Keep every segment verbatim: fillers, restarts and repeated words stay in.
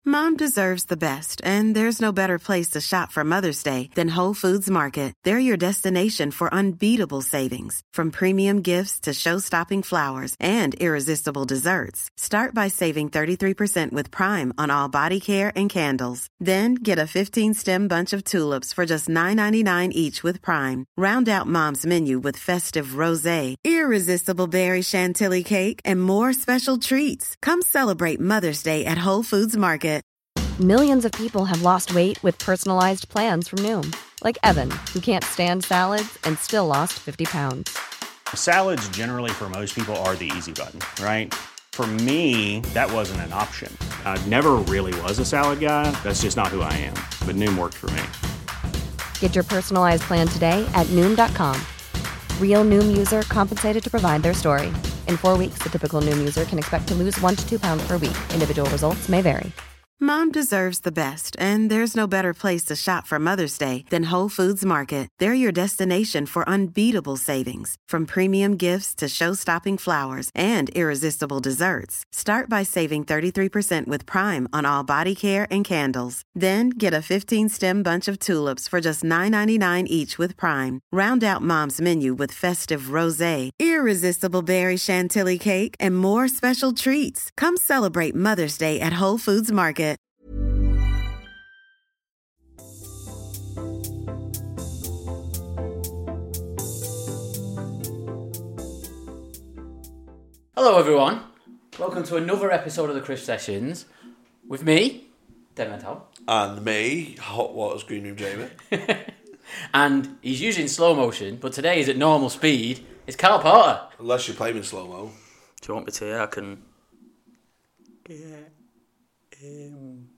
Mom deserves the best, and there's no better place to shop for Mother's Day than Whole Foods Market. They're your destination for unbeatable savings, from premium gifts to show-stopping flowers and irresistible desserts. Start by saving thirty-three percent with Prime on all body care and candles. Then get a fifteen-stem bunch of tulips for just nine ninety-nine each with Prime. Round out Mom's menu with festive rosé, irresistible berry chantilly cake, and more special treats. Come celebrate Mother's Day at Whole Foods Market. Millions of people have lost weight with personalized plans from Noom. Like Evan, who can't stand salads and still lost fifty pounds. Salads generally for most people are the easy button, right? For me, that wasn't an option. I never really was a salad guy. That's just not who I am. But Noom worked for me. Get your personalized plan today at Noom dot com. Real Noom user compensated to provide their story. In four weeks, the typical Noom user can expect to lose one to two pounds per week. Individual results may vary. Mom deserves the best, and there's no better place to shop for Mother's Day than Whole Foods Market. They're your destination for unbeatable savings, from premium gifts to show-stopping flowers and irresistible desserts. Start by saving thirty-three percent with Prime on all body care and candles. Then get a fifteen-stem bunch of tulips for just nine ninety-nine each with Prime. Round out Mom's menu with festive rosé, irresistible berry chantilly cake, and more special treats. Come celebrate Mother's Day at Whole Foods Market. Hello everyone, welcome to another episode of the Chris Sessions with me, Dan Mental. And me, Hot Waters Green Room Jamie. And he's using slow motion, but today he's at normal speed. It's Carl Porter. Unless you play him in slow-mo. Do you want me to? Yeah, I can... Yeah. Um,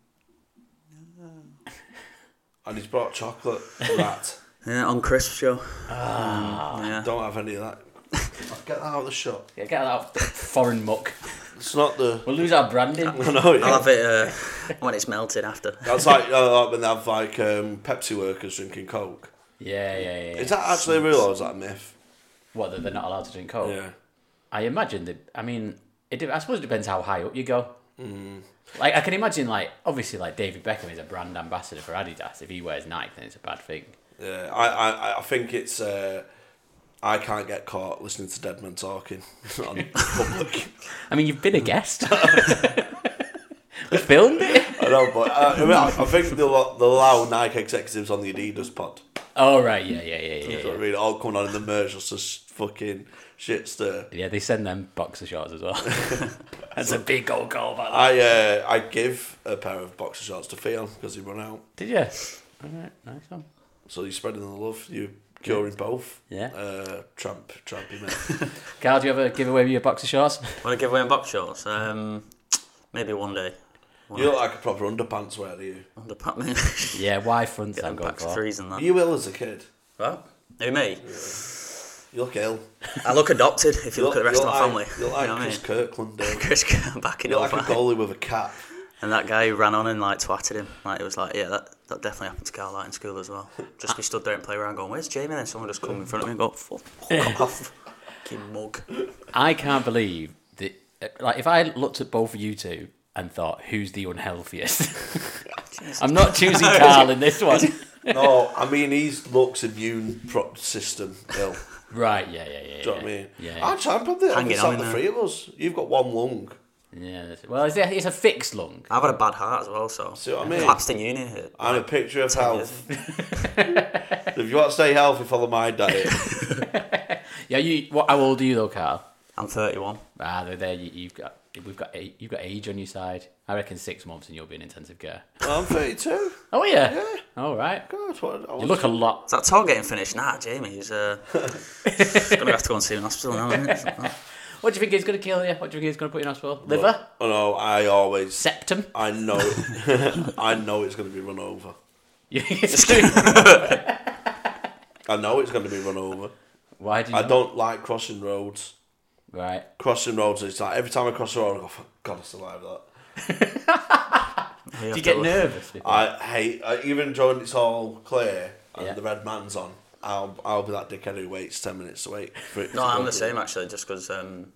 no. And he's brought chocolate rat. Yeah, on Chris show. Ah. Um, yeah. Don't have any of that. Get that out of the shop. Yeah, get that out of the foreign muck. It's not the... We'll lose our branding. I know, yeah. I'll have it uh, when it's melted after. That's like, uh, like when they have like um, Pepsi workers drinking Coke. Yeah, yeah, yeah. Is that actually real or is that a myth? What, that they're not allowed to drink Coke? Yeah. I imagine that, I mean, it, I suppose it depends how high up you go. Mm. Like, I can imagine, like, obviously, like, David Beckham is a brand ambassador for Adidas. If he wears Nike, then it's a bad thing. Yeah, I, I, I think it's... Uh, I can't get caught listening to dead men talking on public. I mean, you've been a guest. We filmed it. I know, but uh, I, mean, I, I think they'll, they'll allow Nike executives on the Adidas pod. Oh, right, yeah, yeah, yeah, yeah. You know yeah. what I mean? All coming on in the merge just to fucking shit stir. Yeah, they send them boxer shorts as well. That's a big old goal back there. I uh, I give a pair of boxer shorts to Theo because he run out. Did you? Alright, nice one. So you're spreading the love. You're curing both. Yeah. Uh, tramp, trampy man. Carl, do you ever give away your boxer shorts? Want to give away in box shorts? Um, maybe one day. You look like a proper underpants wearer, you. Underpants. Yeah, why fronts Get I'm them going back to for. threes and that. You will as a kid. What? Who, me? Yeah. You look ill. I look adopted if you, You look, at the rest of my like, family. You look like you know what I Chris mean? Kirkland. Dale. Chris back in You look like a goalie with a cap. And that guy who ran on and like twatted him, like it was like, yeah, that, that definitely happened to Carl out in school as well. Just be stood there and play around going, where's Jamie? And then someone just come in front of me and go, fuck, fuck off. Fucking mug. I can't believe that, like, if I looked at both of you two and thought, who's the unhealthiest? I'm not choosing Carl in this one. No, I mean, his looks immune pro- system ill. Right, yeah, yeah, yeah. Do you yeah. know what I mean? Yeah, yeah. Actually, I'm probably Hanging on on in the there. three of us. You've got one lung. Yeah, that's, well, it's a, it's a fixed lung. I've had a bad heart as well, so. See what I mean? Collapsed in uni here. I'm a picture of ten health. If you want to stay healthy, follow my diet. Yeah, you. What? How old are you though, Carl? I'm thirty-one. Ah, there, there. You, you've got, we've got, eight, you've got age on your side. I reckon six months and you'll be in intensive care. I'm thirty-two. Oh yeah. Yeah. All right. God, what, I You look a lot. Is that talk getting finished? Nah, Jamie. He's uh, gonna have to go and see him in hospital now, isn't it? What do you think is going to kill you? What do you think is going to put you in hospital? Liver? Oh no, I always. Septum? I know. It, I know it's going to be run over. I know it's going to be run over. Why do you? I know? don't like crossing roads. Right. Crossing roads, it's like every time I cross the road, I go, for God, I still like that. Do you get nervous? Before? I hate, uh, even during it's all clear and Yeah. the red man's on, I'll I'll be that dickhead who waits ten minutes to wait for it. No, to I'm go the through. same actually, just because um,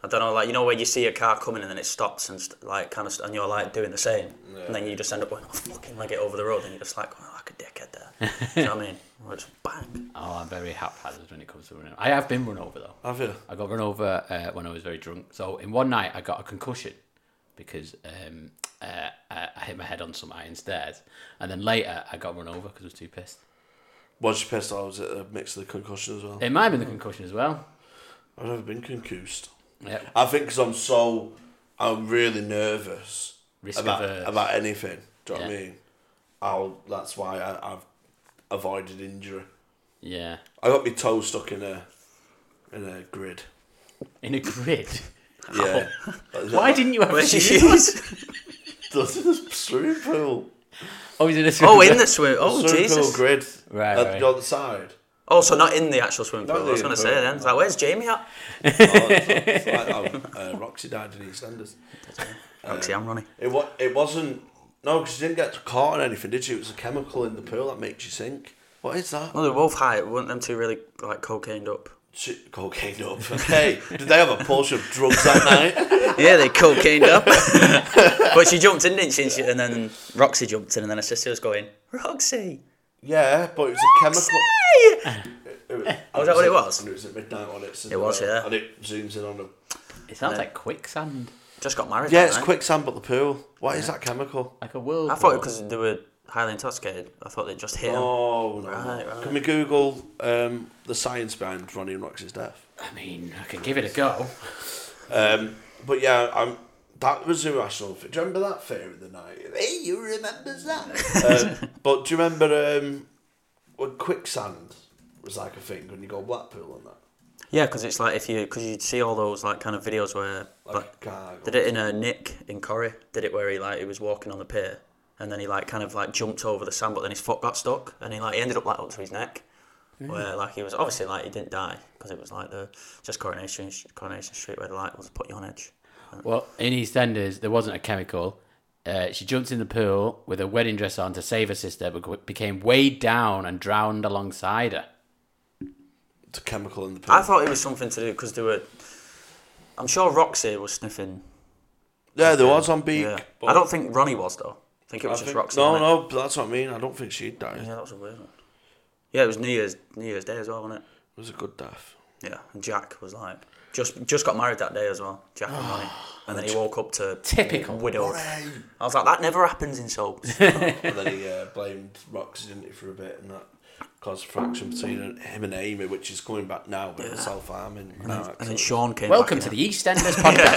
I don't know, like, you know where you see a car coming and then it stops and st- like kind of, st- and you're like doing the same, yeah. and then you just end up going, oh fucking leg it over the road, and you're just like, oh, like a dickhead there. You know what I mean? Or it's bang. Oh, I'm very haphazard when it comes to running. I have been run over though. Have you? I got run over uh, when I was very drunk. So in one night I got a concussion because um, uh, I hit my head on some iron stairs, and then later I got run over because I was too pissed. Was you pissed or was it a mix of the concussion as well? It might have been the concussion as well. I've never been concussed. Yep. I think because I'm so, I'm really nervous Risk about averse. about anything. Do you know Yeah. what I mean? I'll. That's why I, I've avoided injury. Yeah. I got my toe stuck in a in a grid. In a grid. Yeah. Why didn't you have Where's your shoes? shoes? That's in a swimming pool. Oh, he's in a Oh, in the swim. Oh, swimming Jesus. pool grid. Right, At right. the other side. Oh, so not in the actual swimming Not pool. I was in going the to say pool. then. It's like, where's Jamie at? Oh, it's, it's like how uh, Roxy died in EastEnders. Roxy, I'm running. It wa- It wasn't. No, because she didn't get caught on anything, did she? It was a chemical in the pool that makes you sink. What is that? Well, they were both high. Weren't them two really, like, cocained up? Shit, cocaine up. Hey, did they have a pulse of drugs that night? Yeah, they cocained up. But she jumped in, didn't she? And, she? and then Roxy jumped in, and then her sister was going, Roxy! Yeah, but it was a chemical. Roxy! It was, Oh, was that what it was? And it was at midnight on it. It was, yeah. And it zooms in on them. It sounds like quicksand. Just got married. Yeah, that it's night. quicksand, but the pool. What is that chemical? Like a whirlpool. I thought it because they were highly intoxicated. I thought they'd just hit him. Oh, no. Right, right. Can we Google um, the science behind Ronnie and Roxy's death? I mean, I can give it a go. Um, but yeah, I'm, that was irrational. Do you remember that Fear of the Night? Hey, you remember that? um, but do you remember um, when quicksand was like a thing when you go Blackpool and that? Yeah, because it's like if you, because you see all those like kind of videos where, Like like, a car did it in a Nick in Corrie, did it where he like, he was walking on the pier and then he like kind of like jumped over the sand but then his foot got stuck and he like, he ended up like up to his neck. Where like he was, obviously like he didn't die because it was like the, just Coronation, Coronation Street where the light was put you on edge. Well, in EastEnders, there wasn't a chemical. Uh, she jumped in the pool with a wedding dress on to save her sister, but became weighed down and drowned alongside her. It's a chemical in the pool. I thought it was something to do because they were, I'm sure Roxy was sniffing. Yeah, there was on Beak. Yeah. but I don't think Ronnie was though. I think it I was just think- Roxy. No, wasn't it? no, but that's what I mean. I don't think she'd died. Yeah, that was a weird one. Yeah, it was New Year's New Year's Day as well, wasn't it? It was a good death. Yeah, and Jack was like just just got married that day as well. Jack and Ronnie, and then he woke up to Typical. widowed. I was like, that never happens in soaps. And then he uh, blamed Roxy, didn't he, for a bit, and that caused a fraction between him and Amy, which is coming back now, but it's self-harming now. And then Sean came. Welcome back to in the EastEnders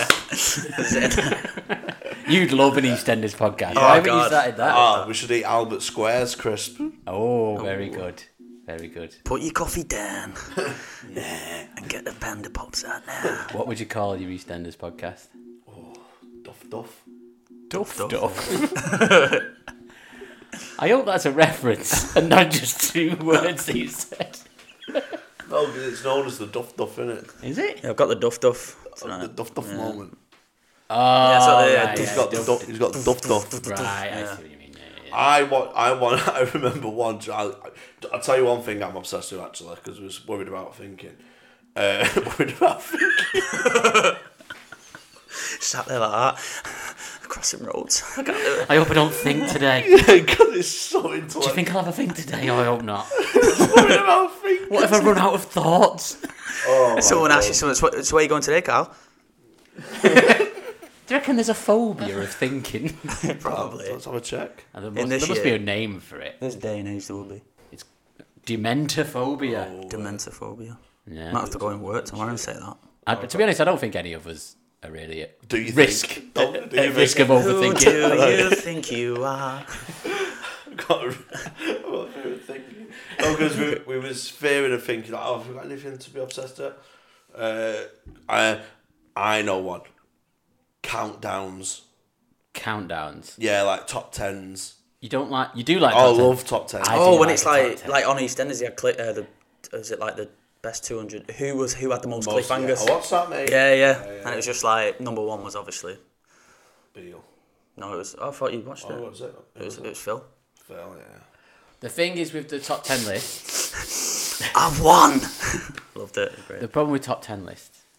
podcast. You'd love an EastEnders podcast. Oh, Why haven't you God. started that? Ah, we should eat Albert Squares crisp. Oh, very good. Very good. Put your coffee down and get the Panda Pops out now. What would you call your EastEnders podcast? Duff Duff. Duff Duff. I hope that's a reference and not just two words that you said. No, because it's known as the Duff Duff, innit? Is it? Yeah, I've got the Duff Duff. The Duff Duff moment. Oh, Yeah, so the- right, He's yeah, got the Duff- Duff, he's got the Duff Duff. Right, I see what you mean. Yeah, yeah, yeah. I want, I want, I remember once, I, I'll tell you one thing I'm obsessed with actually, because I was worried about thinking. Uh, worried about thinking. Sat there like that, crossing roads. I can't do it. I hope I don't think today. Because it's so Do you intellectual. think I'll have a think today? Oh, I hope not. worried about thinking. What if I run out of thoughts? Oh, my Someone God. asked you, so, so, so where are you going today, Carl? Do you reckon there's a phobia of thinking? Probably. Let's have a check. And there In must, this there must be year. a name for it. This day and age there will be. It's dementophobia. Dementophobia. Yeah. Might have to go and work tomorrow and say that. I, to be honest, I don't think any of us are really at Do you risk. think? Don't- do at you risk think? of Who overthinking. do you think you are? got a, what we were thinking. No, because we, we was fearing of thinking, like, oh, have we got anything to be obsessed with? Uh, I, I know one. Countdowns. Countdowns. Yeah, like top tens. You don't like. You do like. I top ten. love top tens. I Oh, do when like it's the like top ten. like on EastEnders, you had cli- uh, the is it like the best two hundred? Who was who had the most, Most- cliffhangers? yeah. Oh, what's that, mate? Yeah, yeah, Yeah, yeah. And it was just like number one was obviously Beale. no, it was. I thought you watched Oh, it. what was it? It was it was Phil. Phil, yeah. The thing is with the top ten list. I won. Loved it. Great. The problem with top ten lists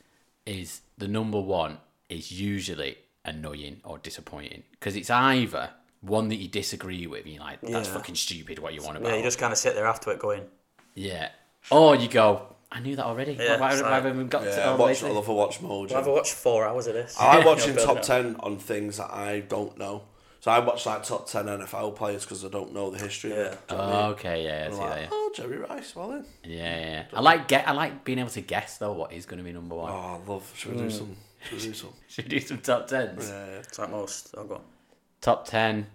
is the number one is usually annoying or disappointing because it's either one that you disagree with and you're like, that's Yeah. fucking stupid what you want about. Yeah, you just kind of sit there after it going, Yeah. Or you go, I knew that already. Yeah, why, it's why like- haven't we got to Yeah, all the way watch, I through? love a watch mode. well, I've watched four hours of this. I like You watching know, top building up. ten on things that I don't know. So I watch like top ten N F L players because I don't know the history of Yeah. it. Do you know what I Oh, mean? okay, yeah, I And see I'm that. like, Yeah. oh, Jerry Rice, well then. Yeah, yeah. I like get. I like being able to guess though what is going to be number one. Oh, I love. Should we do some? Should we do some? Should we do some top tens? Yeah. It's like most. Oh, go on. Top ten.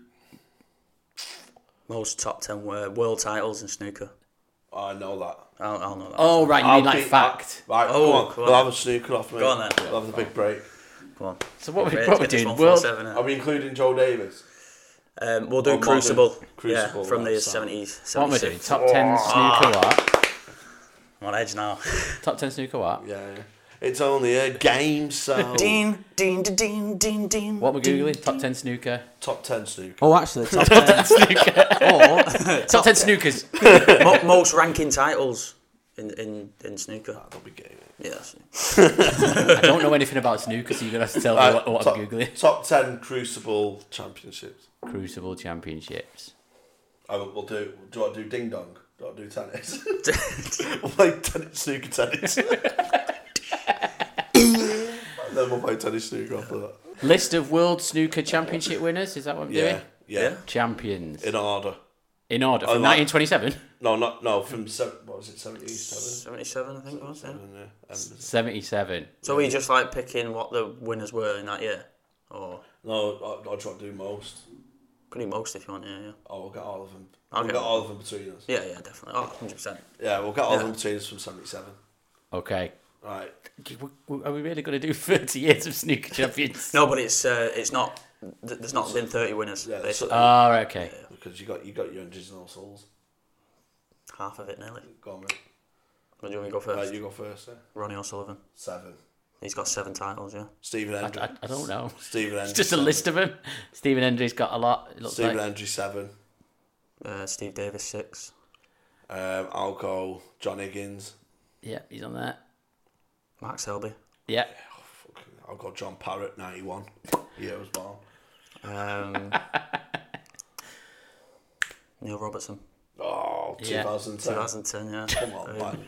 Most top ten were world titles in snooker. I know that. I'll, I'll know that. Oh right, you I'll mean like beat- fact? Right, Oh, come on. come on. We'll have a snooker off, mate. Go on then. We'll have the big break. Go on. So what we Great, what we're let's get this doing? one four World. seven Are we including Joe Davis? Um, we'll do Or modern Crucible. Crucible, yeah, from the right, so- seventies. What am I doing? seventy-six. Top ten snooker what? I'm on edge now. Top ten snooker what? Yeah, yeah. It's only a game, so Ding, ding, ding, ding, ding, ding. What am I googling? Top ten snooker. top ten snooker. Oh, actually, top ten. or Top ten snookers. mo- most ranking titles in in in snooker. That'll be gay. Yes. I don't know anything about snooker, so you're gonna have to tell me Right, what, what top, I'm googling. top ten Crucible championships. Crucible Championships. I will, we'll do. Do I do ding dong? Do I do tennis? We'll play tennis, snooker tennis. Then we'll play tennis snooker after that. List of World Snooker Championship winners. Is that what I'm Yeah, doing? yeah, Yeah. Champions. in order. In order I from like- nineteen twenty-seven. No, not no. From seven, what was it? Seventy-seven. seventy-seven, I think it was. Yeah. Yeah. Um, seventy-seven. So we just like picking what the winners were in that year, or no, I, I try to do most. could do most if you want. Yeah, yeah. Oh, we'll get all of them. Okay. We'll get all of them between us. Yeah, yeah, definitely. Oh, one hundred percent. Yeah, we'll get all Yeah. of them between us from seventy-seven. Okay. Right. Are we really going to do thirty years of snooker champions? No, but it's uh, it's not. th- There's not been thirty winners. Yeah, basically. so- Oh, right, okay. Because you got you got your engines and all souls. Half of it nearly. Go on, mate. Or do you want me to go first? Right, you go first. Then. Ronnie O'Sullivan. Seven. He's got seven titles. Yeah. Stephen I, Hendry. I, I don't know. Stephen Hendry. It's just a seven. list of them. Stephen Hendry's got a lot. It looks Stephen like. Hendry seven. Uh, Steve Davis six. Um, I'll go John Higgins. Yeah, he's on there. Mark Selby. Yeah. Fucking- I'll go John Parrott ninety-one. Yeah, I was born. Um, Neil Robertson. Oh, Yeah. twenty ten. twenty ten. Yeah. Come on, Um,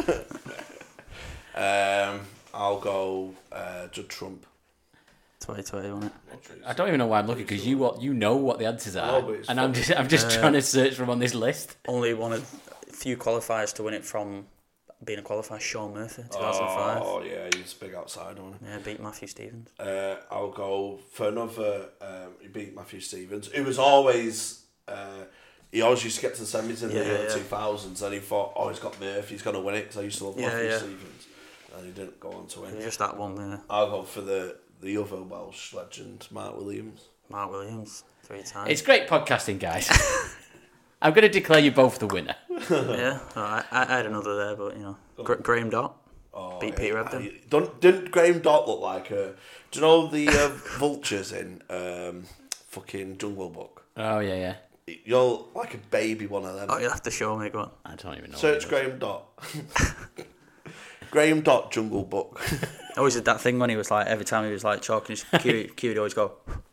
man. um, I'll go uh, Judd Trump. twenty twenty, wasn't it? I don't even know why I'm looking because you what you know what the answers are, know, but it's and I'm fun. just I'm just trying to search for them on this list. Only one of few qualifiers to win it from being a qualifier. Sean Murphy, two thousand five. Oh yeah, he's a big outsider, wasn't Yeah, beat Matthew Stevens. he? Uh, I'll go for another. Um, he beat Matthew Stevens. It was always. Uh, he always used to get to the semis in Yeah, the early yeah. two thousands, and he thought, "Oh, he's got Murphy. He's going to win it." Because I used to love Yeah, Matthew yeah. Stevens, and he didn't go on to win. Just that one there. I'll go for the the other Welsh legend, Mark Williams. Mark Williams, three times. It's great podcasting, guys. I'm going to declare you both the winner. Yeah, oh, I, I had another there, but you know, Gra- Graham Dott. Oh, Beat yeah. Peter Ebdon. I- Don't, didn't Graham Dott look like a... Do you know the uh, vultures in um, fucking Jungle Book? Oh yeah, yeah. You're like a baby one of them. Oh, you'll have to show me. Go on. I don't even know. Search what it is. Graham Dott. Graham Dott Jungle Book. I always did that thing when he was like, every time he was like chalking his cue, cue would always go.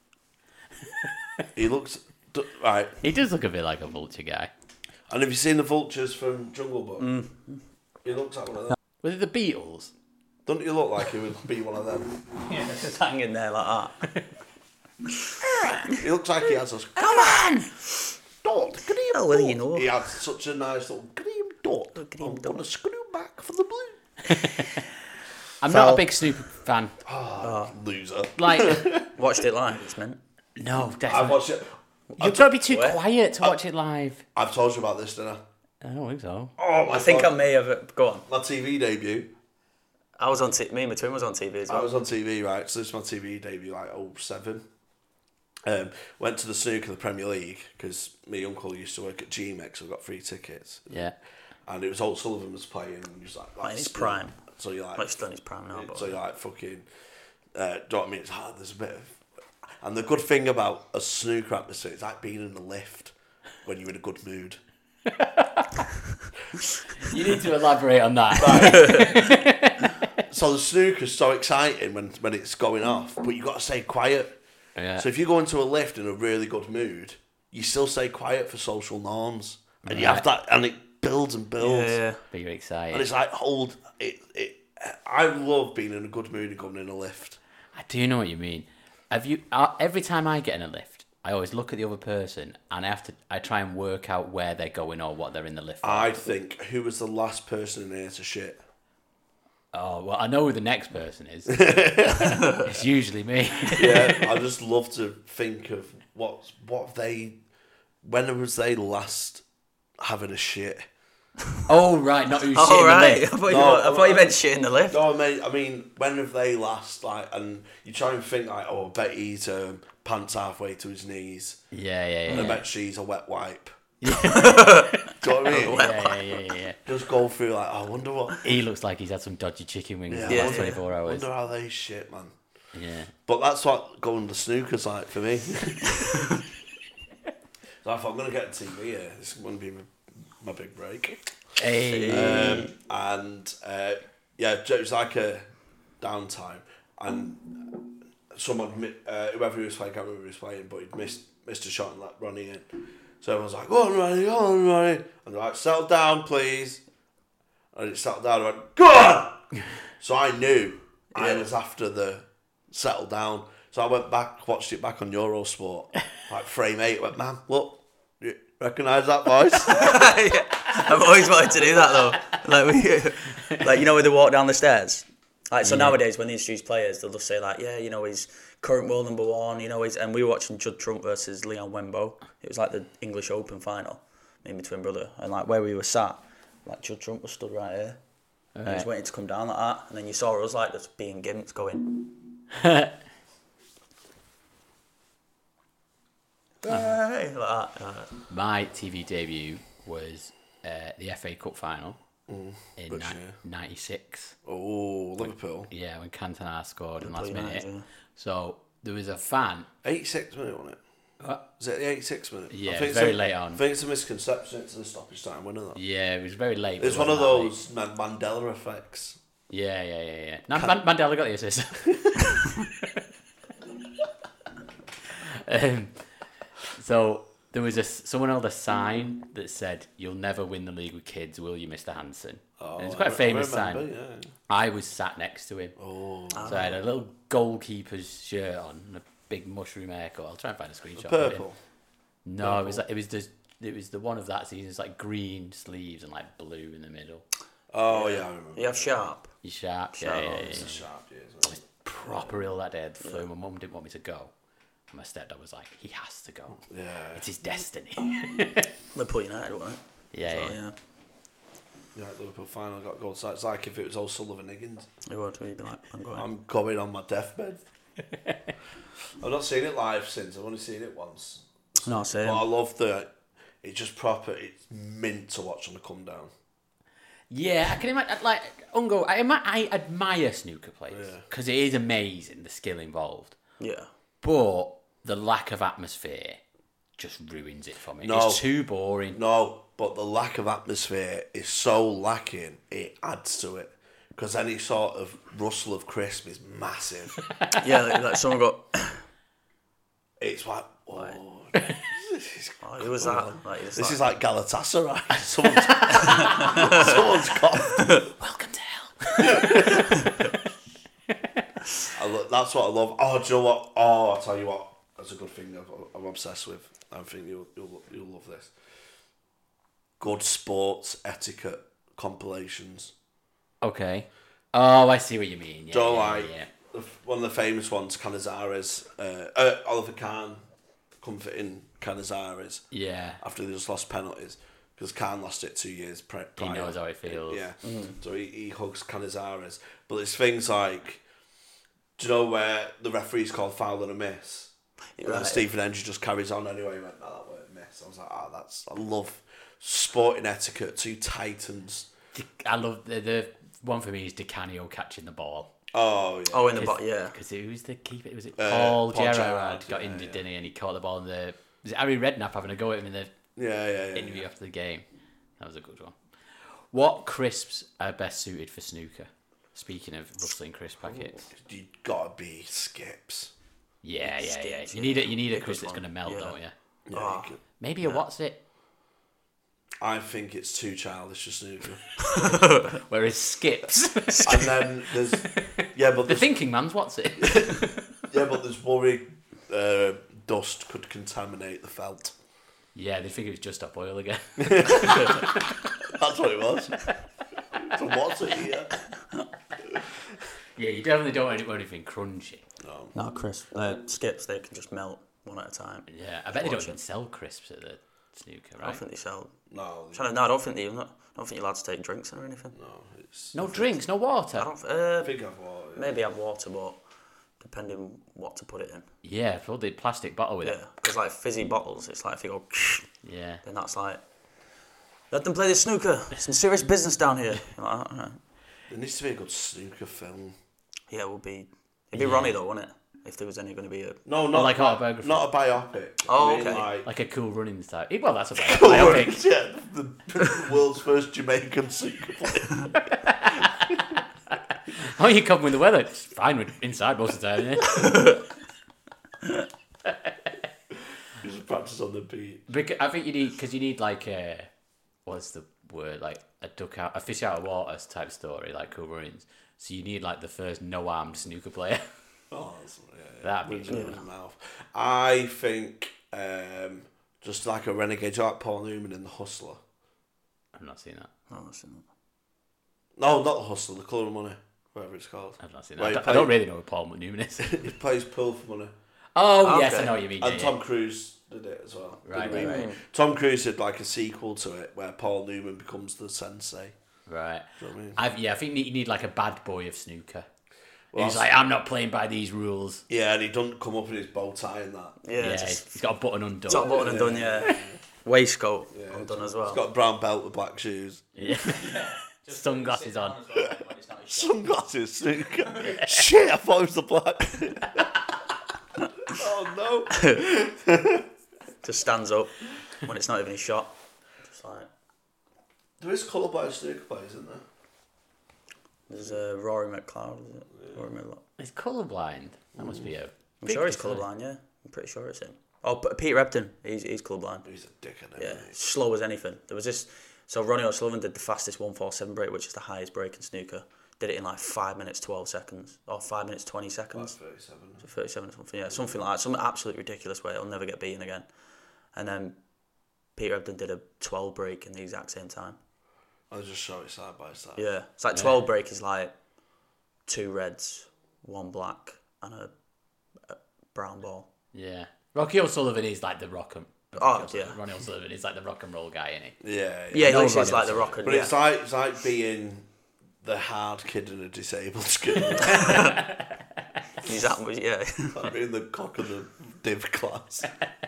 He looks... d- Right. He does look a bit like a vulture guy. And have you seen the vultures from Jungle Book? Mm. He looks like one of them. Was it the Beatles? Don't you look like he would be one of them? Yeah, just hanging there like that. He looks like he has a... Come on! Dot, Graham Oh, well, Dott. you know. He has such a nice little Graham Dott. Graham I'm Dott. going to screw back for the blue. I'm Foul. not a big Snooper fan. Loser. Like, Watched it live, it's meant. no, I've definitely. watched it. You've got to be too Where? quiet to watch it live. I've told you about this, didn't I? I don't think so. Oh, I think I may have. Go on. My T V debut. I was on T V. Me and my twin was on T V as I well. was on T V, right? So this is my T V debut, like oh seven. Um, went to the snooker, the Premier League, because my uncle used to work at G M E X, so we got free tickets. Yeah. And it was Old Sullivan was playing, and he was like, Like in his snooker. prime. So you're like, Like, still in his prime now, but- so you're like fucking. Uh, do you know what I mean? It's hard. There's a bit of. And the good thing about a snooker atmosphere is like being in the lift when you're in a good mood. You need to elaborate on that. So the snooker's so exciting when when it's going off, but you got to stay quiet. Yeah. So if you go into a lift in a really good mood, you still stay quiet for social norms, and you have that, and it builds and builds. Yeah, yeah. But you're excited. And it's like hold it. It. I love being in a good mood and coming in a lift. I do know what you mean. Have you? Uh, every time I get in a lift, I always look at the other person and I have to. I try and work out where they're going or what they're in the lift for. I think who was the last person in here to shit? Oh well, I know who the next person is. It's usually me. Yeah, I just love to think of what what they. When was they last having a shit? Oh right, not who's Oh shitting right, the I lift. thought, you, No, I thought you meant shit in the lift. No, I mean, I mean, when have they last like? And you try and think like, oh, I bet he's um, pants halfway to his knees. Yeah, yeah, And I yeah. bet she's a wet wipe. Do you know what I mean? Yeah, yeah, yeah, yeah, yeah. Just go through like, oh, I wonder what. He looks like he's had some dodgy chicken wings Yeah, in the I last wonder- twenty-four I hours. wonder how they shit, man. Yeah. But that's what going to snooker's like for me. So if I'm gonna get a T V here, this is gonna be my, my big break. Hey. Um, and uh, yeah, it was like a downtime, and someone, mi- uh, whoever he was playing, I can't remember who he was playing, but he'd missed missed a shot and let Ronnie in. So everyone's like, "Go on, Ronnie, go on, Ronnie," and they're like, "Settle down, please." And it settled down. I went, "Go on!" So I knew I was after the settle down. So I went back, watched it back on Eurosport, like frame eight. Went, "Man, look, you recognise that voice?" Yeah. I've always wanted to do that though. Like, we, like you know, when they walk down the stairs. Like so nowadays, when they introduce players, they'll just say like, "Yeah, you know, he's current world number one." You know, he's and we were watching Judd Trump versus Leon Wembo. It was like the English Open final, me and my twin brother, and like where we were sat, like Judd Trump was stood right here, and he was waiting to come down like that, and then you saw us like just being gimps going. Hey, like that. Uh, My T V debut was uh, the F A Cup final in which ni- year? ninety-six. Oh, Liverpool. Yeah, when Cantona scored in the last Liverpool minute. United, yeah. So there was a fan. eighty-six minute, wasn't it? What? Was it the eighty-six minute? Yeah, I it think was it's very a- late on. I think it's a misconception. It's the stoppage time winner, though. Yeah, it was very late. but It's it one of wasn't that late. those Man- Mandela effects. Yeah, yeah, yeah, yeah. No, Man- Mandela got the assist. um, so there was a someone held a sign that said, "You'll never win the league with kids, will you, Mister Hansen?" Oh, And it's quite a I famous remember, sign. yeah. I was sat next to him, Oh, so I had a little goalkeeper's shirt on and a big mushroom haircut. I'll try and find a screenshot. of it. purple. No, it was like, it was the it was the one of that season. It's like green sleeves and like blue in the middle. Oh yeah, I remember. you have Sharp. You sharp, Sharp, yeah, yeah, yeah, It's yeah. a sharp year, isn't it? Proper ill that day. I flew. My mum didn't want me to go. And my stepdad was like, he has to go. Yeah. It's his destiny. Liverpool United, wasn't it? yeah, So, yeah. yeah. Yeah, Liverpool final got gold. So it's like if it was O'Sullivan Higgins. It would. We'd be like, I'm going. I'm going on my deathbed. I've not seen it live since. I've only seen it once. No, same. But I love the. It's just proper. It's mint to watch on the come down. Yeah, I can imagine. Like, Ungo, I, admi- I admire snooker players because it is amazing the skill involved, Yeah. but the lack of atmosphere just ruins it for me. No. It's too boring. No, but the lack of atmosphere is so lacking. It adds to it because any sort of rustle of crisp is massive. Yeah, like, like someone got. It's like, oh, this is, Oh, who was that? Like, it's this like, is like Galatasaray. Someone's, someone's got. Welcome to hell. I lo- that's what I love. Oh, do you know what? Oh, I'll tell you what. That's a good thing I've, I'm obsessed with. I think you'll, you'll you'll love this. Good sports etiquette compilations. Okay. Oh, I see what you mean. Yeah, Do you know, yeah, like, yeah. the f- one of the famous ones, Canizares, uh, uh, Oliver Kahn comforting Canizares Yeah. after they just lost penalties because Kahn lost it two years pre- prior. He knows how it feels. Yeah. So he, he hugs Canizares. But there's things like, do you know where the referee's called foul and a miss? And then Right. Stephen Hendry just carries on anyway. He went, no, that weren't a miss. I was like, ah, that's, I love sporting etiquette, two titans. I love the, the one for me is DiCanio catching the ball. Oh, yeah. oh, in the bot, yeah. Because who's the keeper? Was it Uh, Paul, Paul Gerrard? Gerrard, got yeah, injured, yeah. didn't he? And he caught the ball in the. Was it Harry Redknapp having a go at him in the Yeah, yeah, yeah. interview yeah. after the game? That was a good one. What crisps are best suited for snooker? Speaking of rustling crisp packets. You gotta be Skips. Yeah, yeah, yeah. Skips, You yeah. need it. You need a Big crisp that's one. going to melt, Yeah. don't you? Yeah, Oh. you could- Maybe a what's it? I think it's too childish for snooker. Whereas Skips, And then there's yeah, but the there's, thinking man's what's it? yeah, but there's worry uh, dust could contaminate the felt. Yeah, they think it was just up oil again. That's what it was. So what's it here? Yeah, you definitely don't want anything crunchy. No. No, crisp. Uh, skips, they can just melt one at a time. Yeah, I bet they don't Watch even it. sell crisps at the snooker, I right? don't think they sell. No, Trying to, no, I don't think they. Not, I don't think you're allowed to take drinks or anything. no, it's. No drinks, no water. I don't. Uh, I think I've water. Yeah. maybe have water, but depending what to put it in. Yeah, fill the plastic bottle with Yeah, it. because like fizzy bottles, it's like if you go, Yeah. then that's like. Let them play the snooker. Some serious business down here. You're like, all right. There needs to be a good snooker film. Yeah, it would be. It'd be Ronnie though, wouldn't it? If there was any going to be a. No, not like autobiography. Not a biopic. Oh, I mean, okay. Like, Like a Cool Runnings type. Well, that's a biopic. yeah, the world's first Jamaican snooker player. How are you coping with the weather? It's fine with inside most of the time, yeah. Just practice on the beach. Because I think you need, because you need like a, what's the word, like a duck out, a fish out of water type story, like Cool Runnings. So you need like the first no-armed snooker player. Oh, that's, yeah, yeah. That'd be With it in good. his mouth. I think um, just like a renegade, like Paul Newman in The Hustler. I've not seen that. Oh, that's in it. No, not The Hustler, The Colour of Money, whatever it's called. I've not seen Where that. I he don't, I don't play- really know who Paul Newman is. He plays Pool for Money. Oh, yes, Okay. I know what you mean. And yeah, Tom yeah. Cruise did it as well. Did Right, a right, remake. right. Tom Cruise did like a sequel to it where Paul Newman becomes the sensei. Right. Do you know what I mean? I've, yeah, I think you need like a bad boy of snooker. Well, He's like, I'm not playing by these rules. Yeah, and he doesn't come up in his bow tie and that. Yeah, Yeah, just he's got a button undone. top button and done. Yeah, waistcoat Yeah, undone as well. He's got a brown belt with black shoes. Yeah. Sunglasses on. Sunglasses, snooker. Shit, I thought it was the black. Oh no. Just stands up when it's not even his shot. Just like There is colourblind snooker players, isn't there? there's uh, Rory McLeod. Is it? Rory McLeod. He's colourblind. That must be a. I'm big sure he's difference. colourblind. Yeah, I'm pretty sure it's him. Oh, P- Peter Ebdon. He's he's colourblind. He's a dick, isn't Yeah, he? slow as anything. There was this. So Ronnie O'Sullivan did the fastest one forty-seven break, which is the highest break in snooker. Did it in like five minutes twelve seconds, or five minutes twenty Like seconds, thirty-seven. thirty-seven or something. Yeah, something like that. Some absolutely ridiculous way. It'll never get beaten again. And then Peter Ebdon did a twelve break in the exact same time. I'll just show it side by side. Yeah, it's like twelve break is like two reds, one black, and a, a brown ball. Yeah. Rocky O'Sullivan is like the rock and. Oh, yeah. Ronnie O'Sullivan is like the rock and roll guy, isn't he? Yeah, Yeah, know literally, it's Ronnie like the O'Sullivan. rock and But yeah. it's like it's like being the hard kid in a disabled school. He's that much, yeah. Like being the cock of the div class.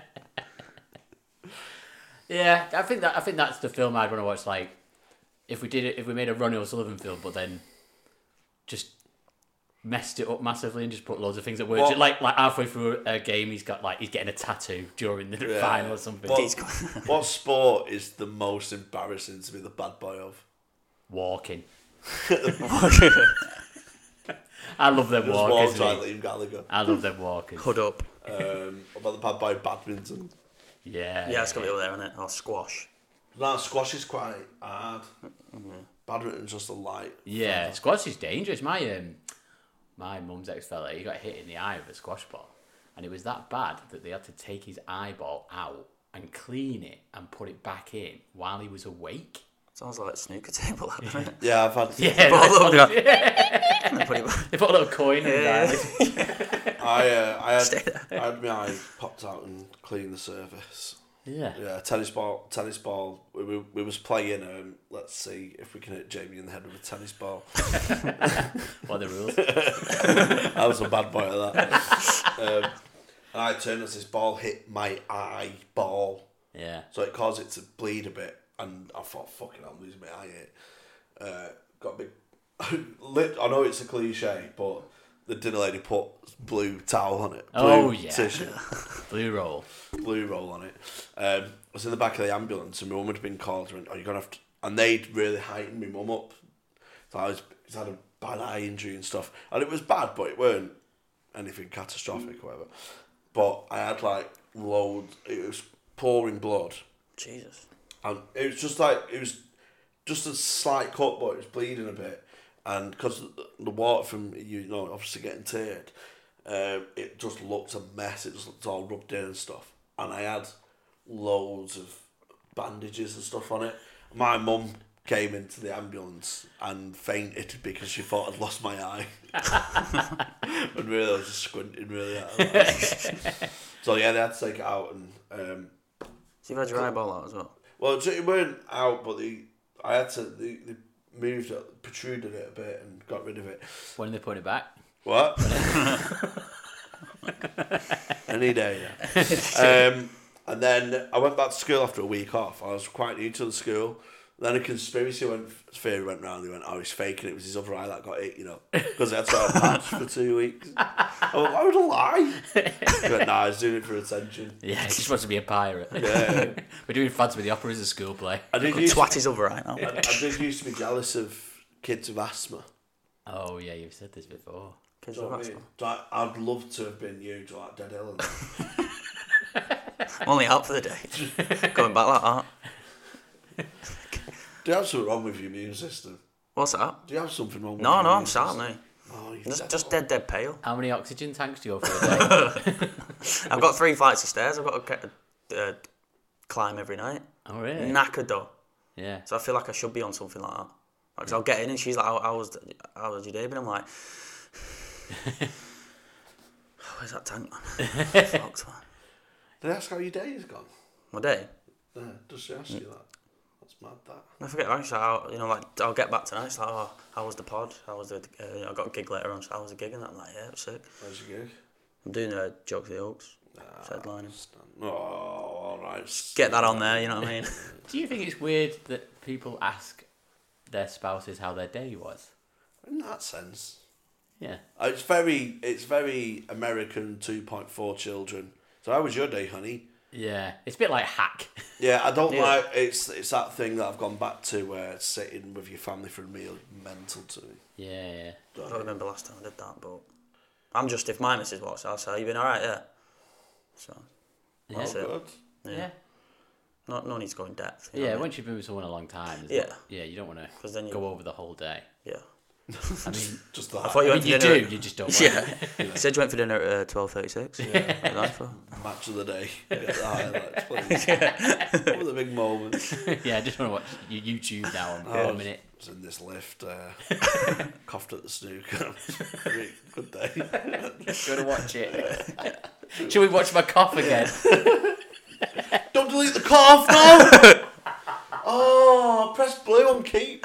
Yeah, I think that I think that's the film I'd want to watch. Like, if we did it, if we made a Ronnie O'Sullivan film, but then just messed it up massively and just put loads of things that work. What- Like, like halfway through a game, he's got like he's getting a tattoo during the Yeah. final or something. What, what sport is the most embarrassing to be the bad boy of? Walking. I love them Just walkers. walks like mate. Liam Gallagher. I love them walkers. Hood up. Um, what about the bad boy badminton? Yeah. Yeah, it's got to be up there, isn't it? Or squash. No, squash is quite hard. Badminton's just a light. Yeah, squash is dangerous. My um, my mum's ex fella, he got hit in the eye with a squash ball, and it was that bad that they had to take his eyeball out and clean it and put it back in while he was awake. Sounds like a snooker table, doesn't it? Yeah, I've had. Yeah, Ball they, up, and then put it back. they put a little coin in Yeah. his eye. I uh, I Stay had I had my eye popped out and cleaned the surface. Yeah. Yeah, tennis ball. Tennis ball. We we, we was playing. Um, let's see if we can hit Jamie in the head with a tennis ball. What are the rules? I was a bad boy at that. Um, and I turned as this ball hit my eyeball, Yeah. so it caused it to bleed a bit. And I thought, fucking, I'm losing my eye here. Uh, got a big. lit, I know it's a cliche, but the dinner lady put blue towel on it. Blue Oh, yeah. tissue. Blue roll. Blue roll on it. Um, I was in the back of the ambulance and my mum had been called and went, oh, you're going to have to... And they'd really heightened my mum up. So I was, I had a bad eye injury and stuff. And it was bad, but it weren't anything catastrophic or whatever. But I had like loads, it was pouring blood. Jesus. And it was just like, it was just a slight cut, but it was bleeding a bit. And because the water from, you know, obviously getting teared, um, it just looked a mess. It just looked all rubbed in and stuff. And I had loads of bandages and stuff on it. My mum came into the ambulance and fainted because she thought I'd lost my eye. When really I was just squinting really at her. So yeah, they had to take it out. And um, So you've had your eyeball out as well? well, it weren't out, but they, I had to, they, they moved it, protruded it a bit and got rid of it. When they put it back? What? Any day, yeah. Um, and then I went back to school after a week off. I was quite new to the school. Then a conspiracy went, theory went round. They went, oh, he's faking it. It was his other eye that got hit, you know. Because they had to wear a patch for two weeks. I went, why would I lie? He went, nah, he's doing it for attention. Yeah, he just wants to be a pirate. Yeah. We're doing Phantom of the Opera as a school play. I did, Could used, twat his other eye now. I, I did used to be jealous of kids with asthma. Oh, yeah, you've said this before. Kids Do you know with what I mean? asthma. So I, I'd love to have been you to like Dead Ellen. I'm only out for the day. Going back like that. Do you have something wrong with your immune system? What's that? Do you have something wrong with No, your no, immune I'm sad, system? mate. Oh, you're Just, dead just on. dead, dead pale. How many oxygen tanks do you go for a day? I've got three flights of stairs I've got to uh, climb every night. Oh, really? Knackered though. Yeah. So I feel like I should be on something like that. Like, 'cause I'll get in and she's like, how, how, was, the, how was your day? But I'm like, where's that tank, man? Fucked, man. Did I ask how your day has gone? My day? Yeah, does she ask you that? That's mad, that. I forget, like, I'll, you know, like, I'll get back tonight. It's like, oh, how was the pod? How was the, uh, you know, I got a gig later on, so how was the gig? And I'm like, yeah, it was sick. Where's your gig? I'm doing a Jokes of the Oaks. Headlining. Oh, alright. Get that on there, you know what I mean? Do you think it's weird that people ask their spouses how their day was? In that sense. Yeah. Uh, It's very, it's very American two point four children. So how was your day, honey? Yeah. It's a bit like Hack. Yeah, I don't Yeah. like, it's it's that thing that I've gone back to where sitting with your family for a meal is mental to me. Yeah, yeah. I don't remember last time I did that, but I'm just, if my missus walks out, so you been alright, yeah? So, Yeah. that's Oh, it. good. Yeah. Yeah. No, no need to go in depth. you know Yeah, what I mean? once you've been with someone a long time, there's Yeah. not- yeah, you don't want 'Cause to then you- go over the whole day. Yeah. I mean, Just that. I thought you I went mean, you for dinner. do, you just don't want Yeah. You said you went for dinner at uh, twelve thirty-six. Yeah. Match of the day. Get the highlights, please. What were the big moments? yeah, I just want to watch your YouTube now on Oh, one minute. I was in this lift, uh, coughed at the snooker. Great, good day. Going to watch it. Should we watch my cough again? Don't delete the cough, no! Oh, press blue on keep.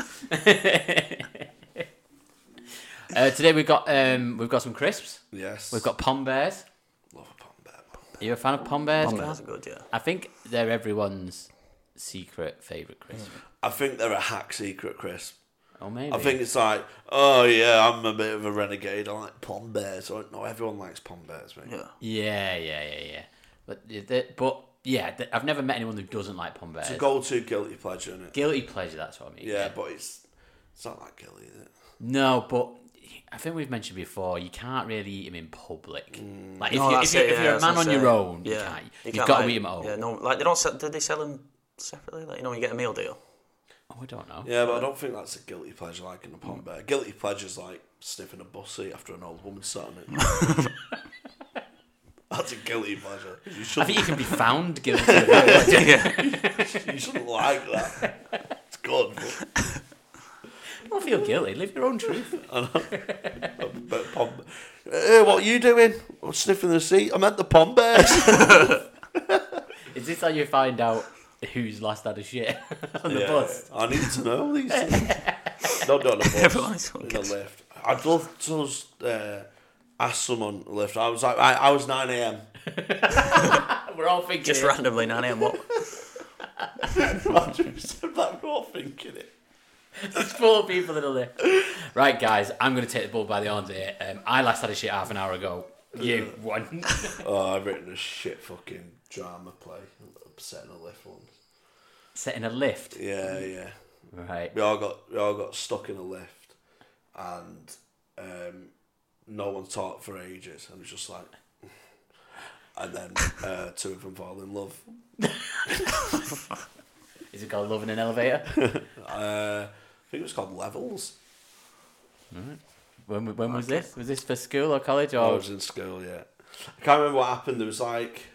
Uh, today we've got um, we've got some crisps. Yes. We've got Pom Bears. Love a Pom Bear. Are you a fan of Pom Bears? Pom Carl? Bears are good, yeah. I think they're everyone's secret favourite crisp. I think they're a hack secret crisp. Oh, maybe. I think it's like, oh yeah, I'm a bit of a renegade. I like Pom Bears. So, no, everyone likes Pom Bears, mate. Yeah. Yeah, yeah, yeah, yeah. But they- but yeah, they- I've never met anyone who doesn't like Pom Bears. It's a go-to guilty pleasure, isn't it? Guilty pleasure. That's what I mean. Yeah, but it's it's not that guilty, is it? No, but I think we've mentioned before, you can't really eat them in public. Like if, No, you, that's if, you, it, if yeah, you're I a was man gonna on your say, own, you yeah. can't. You You've can't, got to like- eat them at home. Yeah, no, like they don't sell. Did they sell them separately? Like, you know, when you get a meal deal. Oh, I don't know. Yeah, but I don't think that's a guilty pleasure like in a Pom Bear. Guilty pleasure's like sniffing a bus seat after an old woman sat on it. That's a guilty pleasure. You I shouldn't, think you can be found guilty of that. Yeah. you shouldn't like that. It's good, but, Don't feel guilty. Live your own truth. but Pom Hey, what are you doing? I'm sniffing the seat. I meant the Pom Bears. Is this how you find out who's last had a shit on the Yeah, bus? I need to know these things. Not on the bus. Everyone is in the lift. I'd love to just uh, ask someone on the lift. I was like, I, I was nine a.m. We're all thinking Just it. randomly nine a.m. What? Imagine you said that, we're all thinking it. There's four people in a lift. Right, guys, I'm going to take the bull by the horns here. Um, I last had a shit half an hour ago. You won. Oh, I've written a shit fucking drama play. Upsetting a lift once. Set in a lift. Yeah, yeah. Right. We all got we all got stuck in a lift, and um, no one talked for ages, and it was just like, and then uh, two of them fall in love. Is it called Love in an Elevator? uh, I think it was called Levels. Right. When when was this? Was this for school or college? Or I was in school, yeah. I can't remember what happened. There was like,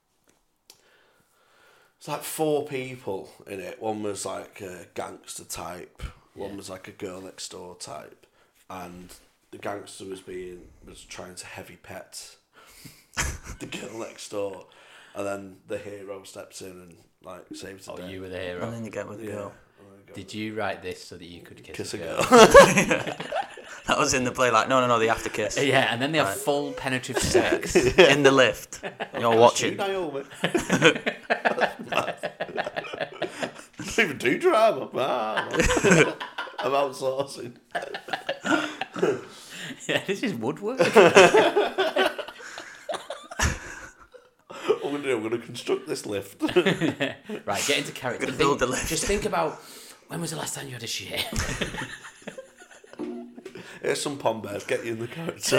it's like four people in it. One was like a gangster type. One Yeah. was like a girl next door type, and the gangster was being was trying to heavy pet the girl next door, and then the hero steps in and like saves the oh, day. you were the hero. And then you get with the Yeah. girl. Did you write this so that you could kiss, Kiss a a girl? girl. That was in the play, like, no, no, no, they have to kiss. Yeah, and then they have Right. full penetrative sex. In the lift. And you're You, watching. Naomi. Don't even do drama. Ah, I'm outsourcing. Yeah, this is woodwork. What I'm going to do, I'm going to construct this lift. Right, get into character. Gonna build Think- the lift. Just think about, when was the last time you had a shit? Here's some pom bears, get you in the character.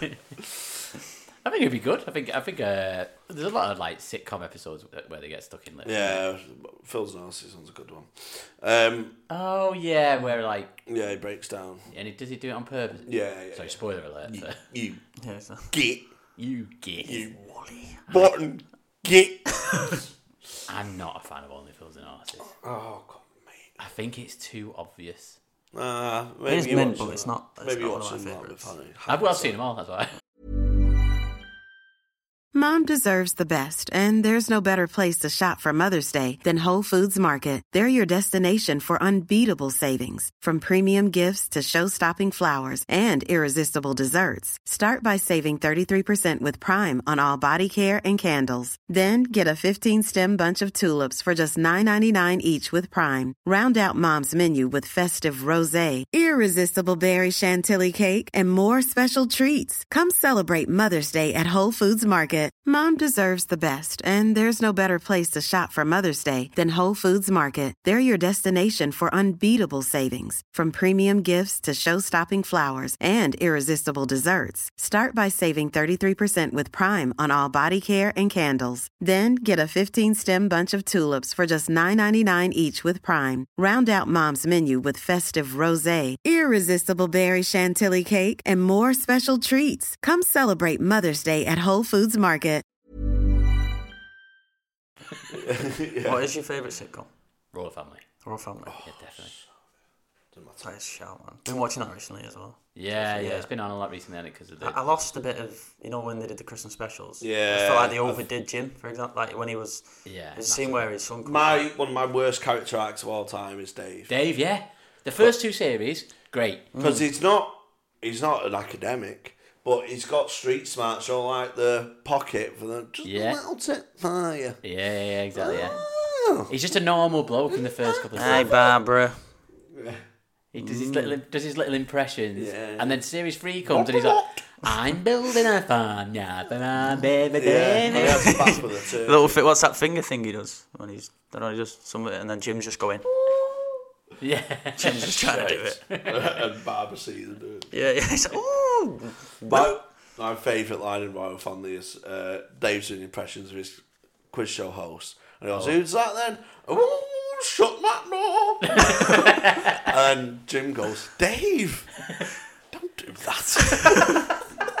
I think it'd be good. I think I think uh, there's a lot of like sitcom episodes where they get stuck in lifts. Yeah, Phil's Analysis one's a good one. Um, Oh yeah, where like, yeah, he breaks down. and he, does he do it on purpose? Yeah, yeah. Sorry, yeah. spoiler alert. For, You Yeah, so. get, you get. you button, get. I'm not a fan of Only Fools and Horses. Oh, God, mate. I think it's too obvious. Uh, maybe It is you mint, watch but it. it's not- it's Maybe not you one watch of it, my that'll be favourites. funny. I've well seen them all. That's why. Mom deserves the best, and there's no better place to shop for Mother's Day than Whole Foods Market. They're your destination for unbeatable savings, from premium gifts to show-stopping flowers and irresistible desserts. Start by saving thirty-three percent with Prime on all body care and candles. Then get a fifteen-stem bunch of tulips for just nine ninety-nine each with Prime. Round out Mom's menu with festive rosé, irresistible berry chantilly cake, and more special treats. Come celebrate Mother's Day at Whole Foods Market. Mom deserves the best, and there's no better place to shop for Mother's Day than Whole Foods Market. They're your destination for unbeatable savings, from premium gifts to show-stopping flowers and irresistible desserts. Start by saving thirty-three percent with Prime on all body care and candles. Then get a fifteen-stem bunch of tulips for just nine ninety-nine each with Prime. Round out Mom's menu with festive rosé, irresistible berry chantilly cake, and more special treats. Come celebrate Mother's Day at Whole Foods Market. What is your favourite sitcom? Royal Family. Royal Family. Yeah, definitely. That is shout, man. Been watching that recently as well. Yeah, yeah, Yeah. it's been on a lot recently, hasn't it, because of the. I, I lost a bit of, you know, when they did the Christmas specials. Yeah, I felt like they I've- overdid Jim, for example. Like when he was. Yeah, There's a scene where his son. comes My back. One of my worst character acts of all time is Dave. Dave, yeah, the first two series, great. Because he's not he's not an academic, but he's got street smarts, so like the pocket for the just Yeah. a little tip for you. Yeah, yeah, yeah, exactly. Yeah, Oh. he's just a normal bloke in the first couple of Hey, series. Barbara. He does his little does his little impressions, Yeah. and then series three comes and he's like, "I'm building a farm now for my baby Yeah, and he has David." a bath with it too. Little fit. What's that finger thing he does when he's? I don't know. Just some of it, and then Jim's just going. Yeah, Jim's just trying to do it. And Barbara sees him do it. Yeah, yeah. He's like, ooh. My, my favourite line in Royal Family is uh, Dave's doing impressions of his quiz show host, and he goes, "Who's that then?" Oh, shut that door. And Jim goes, "Dave, don't do that."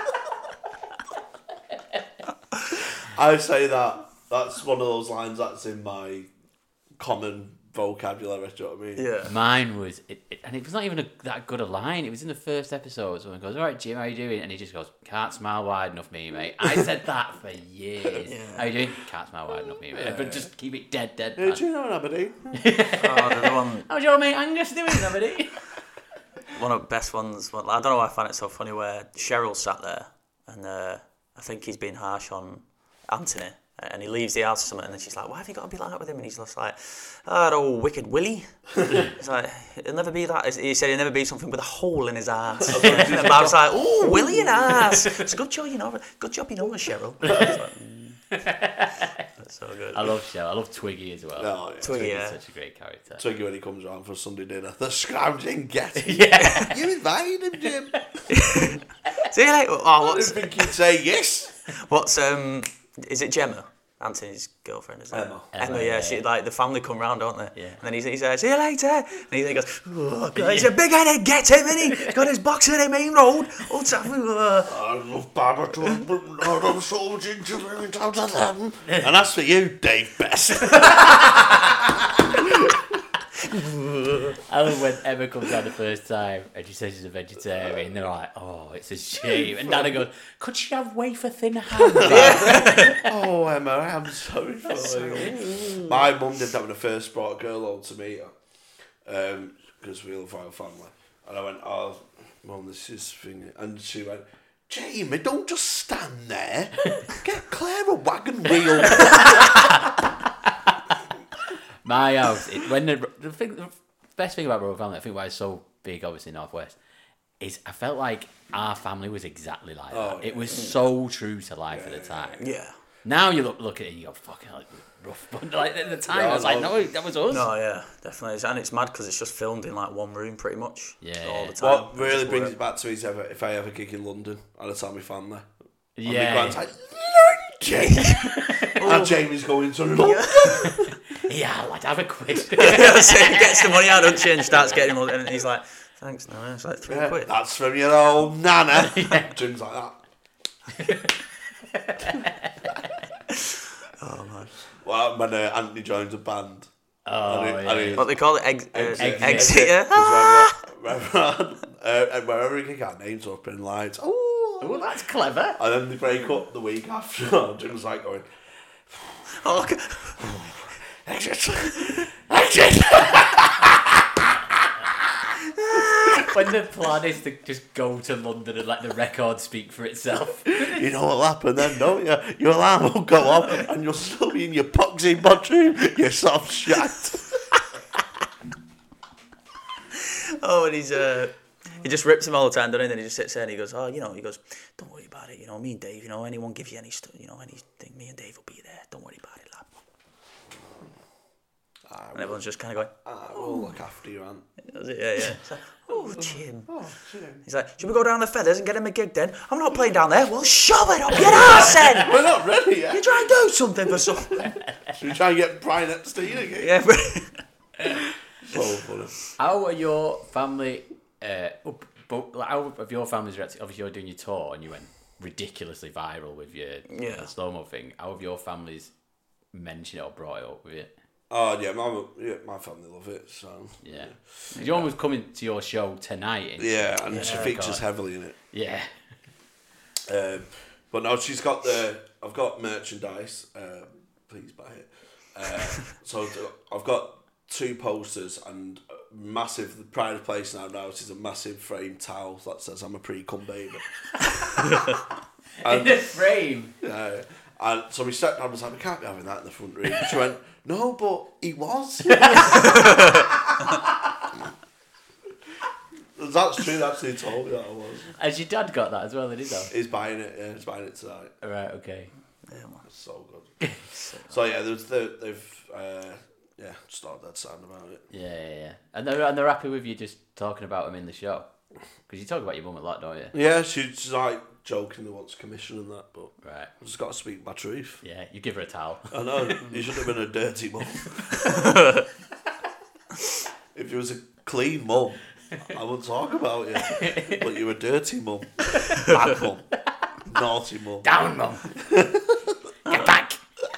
I say that. That's one of those lines that's in my common vocabulary. Do you know what I mean? Yeah. mine was, it, it, and it was not even a, that good a line. It was in the first episode. Someone goes, "All right, Jim, how you doing?" And he just goes, "Can't smile wide enough, me, mate." I said that for years. Yeah. How you doing? Can't smile wide enough, me, mate. But just keep it dead, dead. Hey, do you know Aberdeen? Oh, the other one. How's your mate Angus doing, somebody? One of the best ones. Well, I don't know why I find it so funny. Where Cheryl sat there, and uh, I think he's been harsh on Anthony, and he leaves the house or something, and then she's like, "Why have you got to be like that with him?" And he's just like, "Oh, that old wicked Willie." He's like, "He'll never be that." He said he'll never be something with a hole in his ass. And I was like, "Oh, Willie and ass. It's a good job, you know. Good job, you know, Cheryl." I was like, mm. So good. I love Shell. I love Twiggy as well. Oh, yeah. Twiggy, Twiggy's yeah. such a great character. Twiggy when he comes around for Sunday dinner. The scrounging get. Yeah. You invited him, Jim. See you later. Oh, I what's, didn't think he'd say yes. what's um? Is it Gemma? Anthony's girlfriend, isn't it? Emma. Emma, Emma, yeah. yeah, She yeah. like the family come round, don't they? Yeah. And then he, he says, "See you later." And he, he goes, "Oh, God, he's a big-headed get him, and he got his box in the main road." Oh, uh, I love Barberton, but not on so ginger out of them. And that's for you, Dave Best. I love when Emma comes down the first time and she says she's a vegetarian. They're like, "Oh, it's a shame." And Nana goes, "Could she have wafer thin ham?" Oh, Emma, I'm sorry for you. My mum did that when I first brought a girl home to meet her. Because we love our family. And I went, "Oh, Mum, this is thing." And she went, "Jamie, don't just stand there. Get Claire a wagon wheel." My house, it, when the, the, thing, the best thing about Royal Family, I think why it's so big, obviously, in North West, is I felt like our family was exactly like that. Oh, yeah. It was so true to life at the time. yeah. Now you look look at it and you go, fucking like, rough. But like at the time, Yeah, I was I like, know. no, that was us. No, yeah, definitely. And it's mad because it's just filmed in like one room, pretty much. Yeah. All the time. What really Just brings work. it back to me is ever, if I ever gig in London, I'd tell my family. And my Yeah. grand's like, London! And Jamie's going to London. Yeah, lad, have a quid. So he gets the money out, doesn't she, and starts getting all, and he's like, "Thanks, no, it's like three Yeah, quid." that's from your old nana. Things like that. Oh man. Well, when uh, Anthony joins a band. Oh, and he- yeah. and he- What they call it, ex- uh, Exit. exit, yeah. Because wherever, wherever, uh, wherever he can get names up in lights, oh, Oh, that's clever. and then they break up the week after. Jim's like going, Oh, okay. exit, exit. When the plan is to just go to London and let the record speak for itself. You know what'll happen then, don't you? Your alarm will go off, and you'll still be in your poxy bathroom, you soft shite. Oh, and he's uh, he just rips him all the time, doesn't he? And then he just sits there and he goes, "Oh, you know," he goes, "Don't worry about it. You know, me and Dave. You know, anyone gives you any stuff, you know, anything, me and Dave will be there. Don't worry about it, lad." And everyone's just kind of going, I will look after you, Aunt. Does it? Yeah, yeah. It's like, "Oh, Jim." Oh, Jim. He's like, "Should we go down the Feathers and get him a gig then?" "I'm not playing down there." "Well, shove it up your arse then. We're not ready yet. You try and do something for something." Should we try and get Brian Epstein again? Yeah, but So funny. How are your family? Uh, up, but like, how have your family's reacted? Obviously, you're doing your tour and you went ridiculously viral with your Yeah. slow mo thing. How have your families mentioned it or brought it up with it? Oh, yeah, my, yeah, my family love it, so... Yeah, because your mum was coming to your show tonight. And Yeah, and Yeah, she God. features heavily in it. yeah, Um, but no, she's got the... I've got merchandise. Uh, please buy it. Uh, so I've got two posters and a massive... The pride of place now now is a massive frame towel that says I'm a pre-cum baby. in the frame. Yeah. And so my stepdad was like, "We can't be having that in the front room." She went, "No, but he was." That's true, actually, he told me that I was. Has your dad got that as well in his house? He's buying it, yeah, he's buying it tonight. Right, okay. It's so good. So yeah, there's the, they've, uh, yeah, just not that sound about it. Yeah, yeah, yeah. And they're, and they're happy with you just talking about him in the show? Because you talk about your mum a lot, don't you? Yeah, she's like joking that wants commission and that, but Right. I've just got to speak my truth. Yeah, you give her a towel. I know, you should have been a dirty mum. If you was a clean mum, I wouldn't talk about you. But you're a dirty mum. Bad mum. Naughty mum. Down, mum. Get back.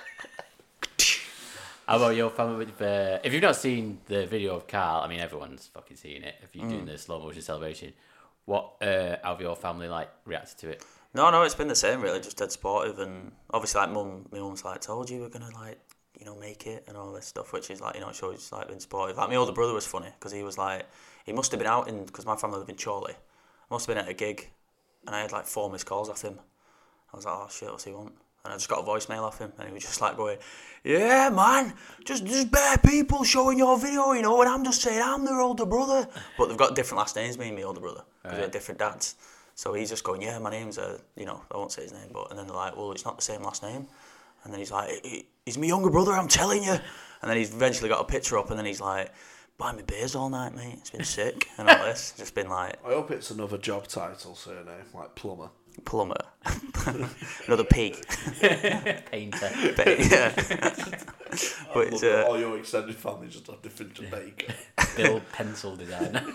How about your family? With, uh, if you've not seen the video of Carl, I mean everyone's fucking seen it. If you're doing the slow motion celebration, what uh, how have your family like reacted to it? no, no, it's been the same really, just dead supportive, and obviously like mum, my mum's like, "Told you we're gonna like, you know, make it," and all this stuff, which is like, you know, she's like been supportive. Like my older brother was funny because he was like, he must have been out in, because my family live in Chorley, must have been at a gig, and I had like four missed calls off him. I was like, "Oh shit, what's he want?" And I just got a voicemail off him, and he was just like going, "Yeah, man, just just bare people showing your video, you know, and I'm just saying I'm their older brother." But they've got different last names, me and my older brother, because they're different dads. So he's just going, "Yeah, my name's, uh, you know, I won't say his name, but," and then they're like, "Well, it's not the same last name." And then he's like, he's my younger brother, I'm telling you. And then he's eventually got a picture up, and then he's like, buy me beers all night, mate. It's been sick. And all this. Just been like... I hope it's another job title surname, like plumber. Plumber. Another P. Painter. Yeah. But it's, uh, all your extended family just have different Jamaica. Bill Pencil Designer.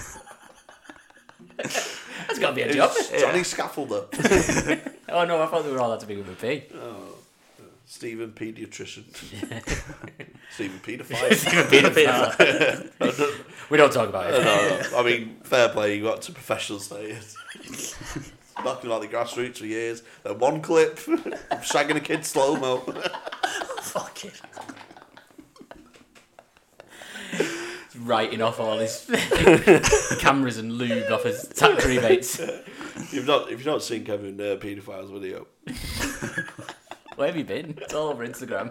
That's got to be a job. Johnny Scaffolder. Oh no, I thought they were all had to be with a P. Oh, Stephen Paediatrician. Stephen Paedophile. Stephen We don't talk about it. No, no. I mean, fair play, you got to professional status. Knocking about the grassroots for years. Then one clip, shagging a kid slow-mo. fuck it. Writing off all his cameras and lube off his tax rebates. You've not, if you've not seen Kevin uh, Paedophile's video. Where have you been? It's all over Instagram.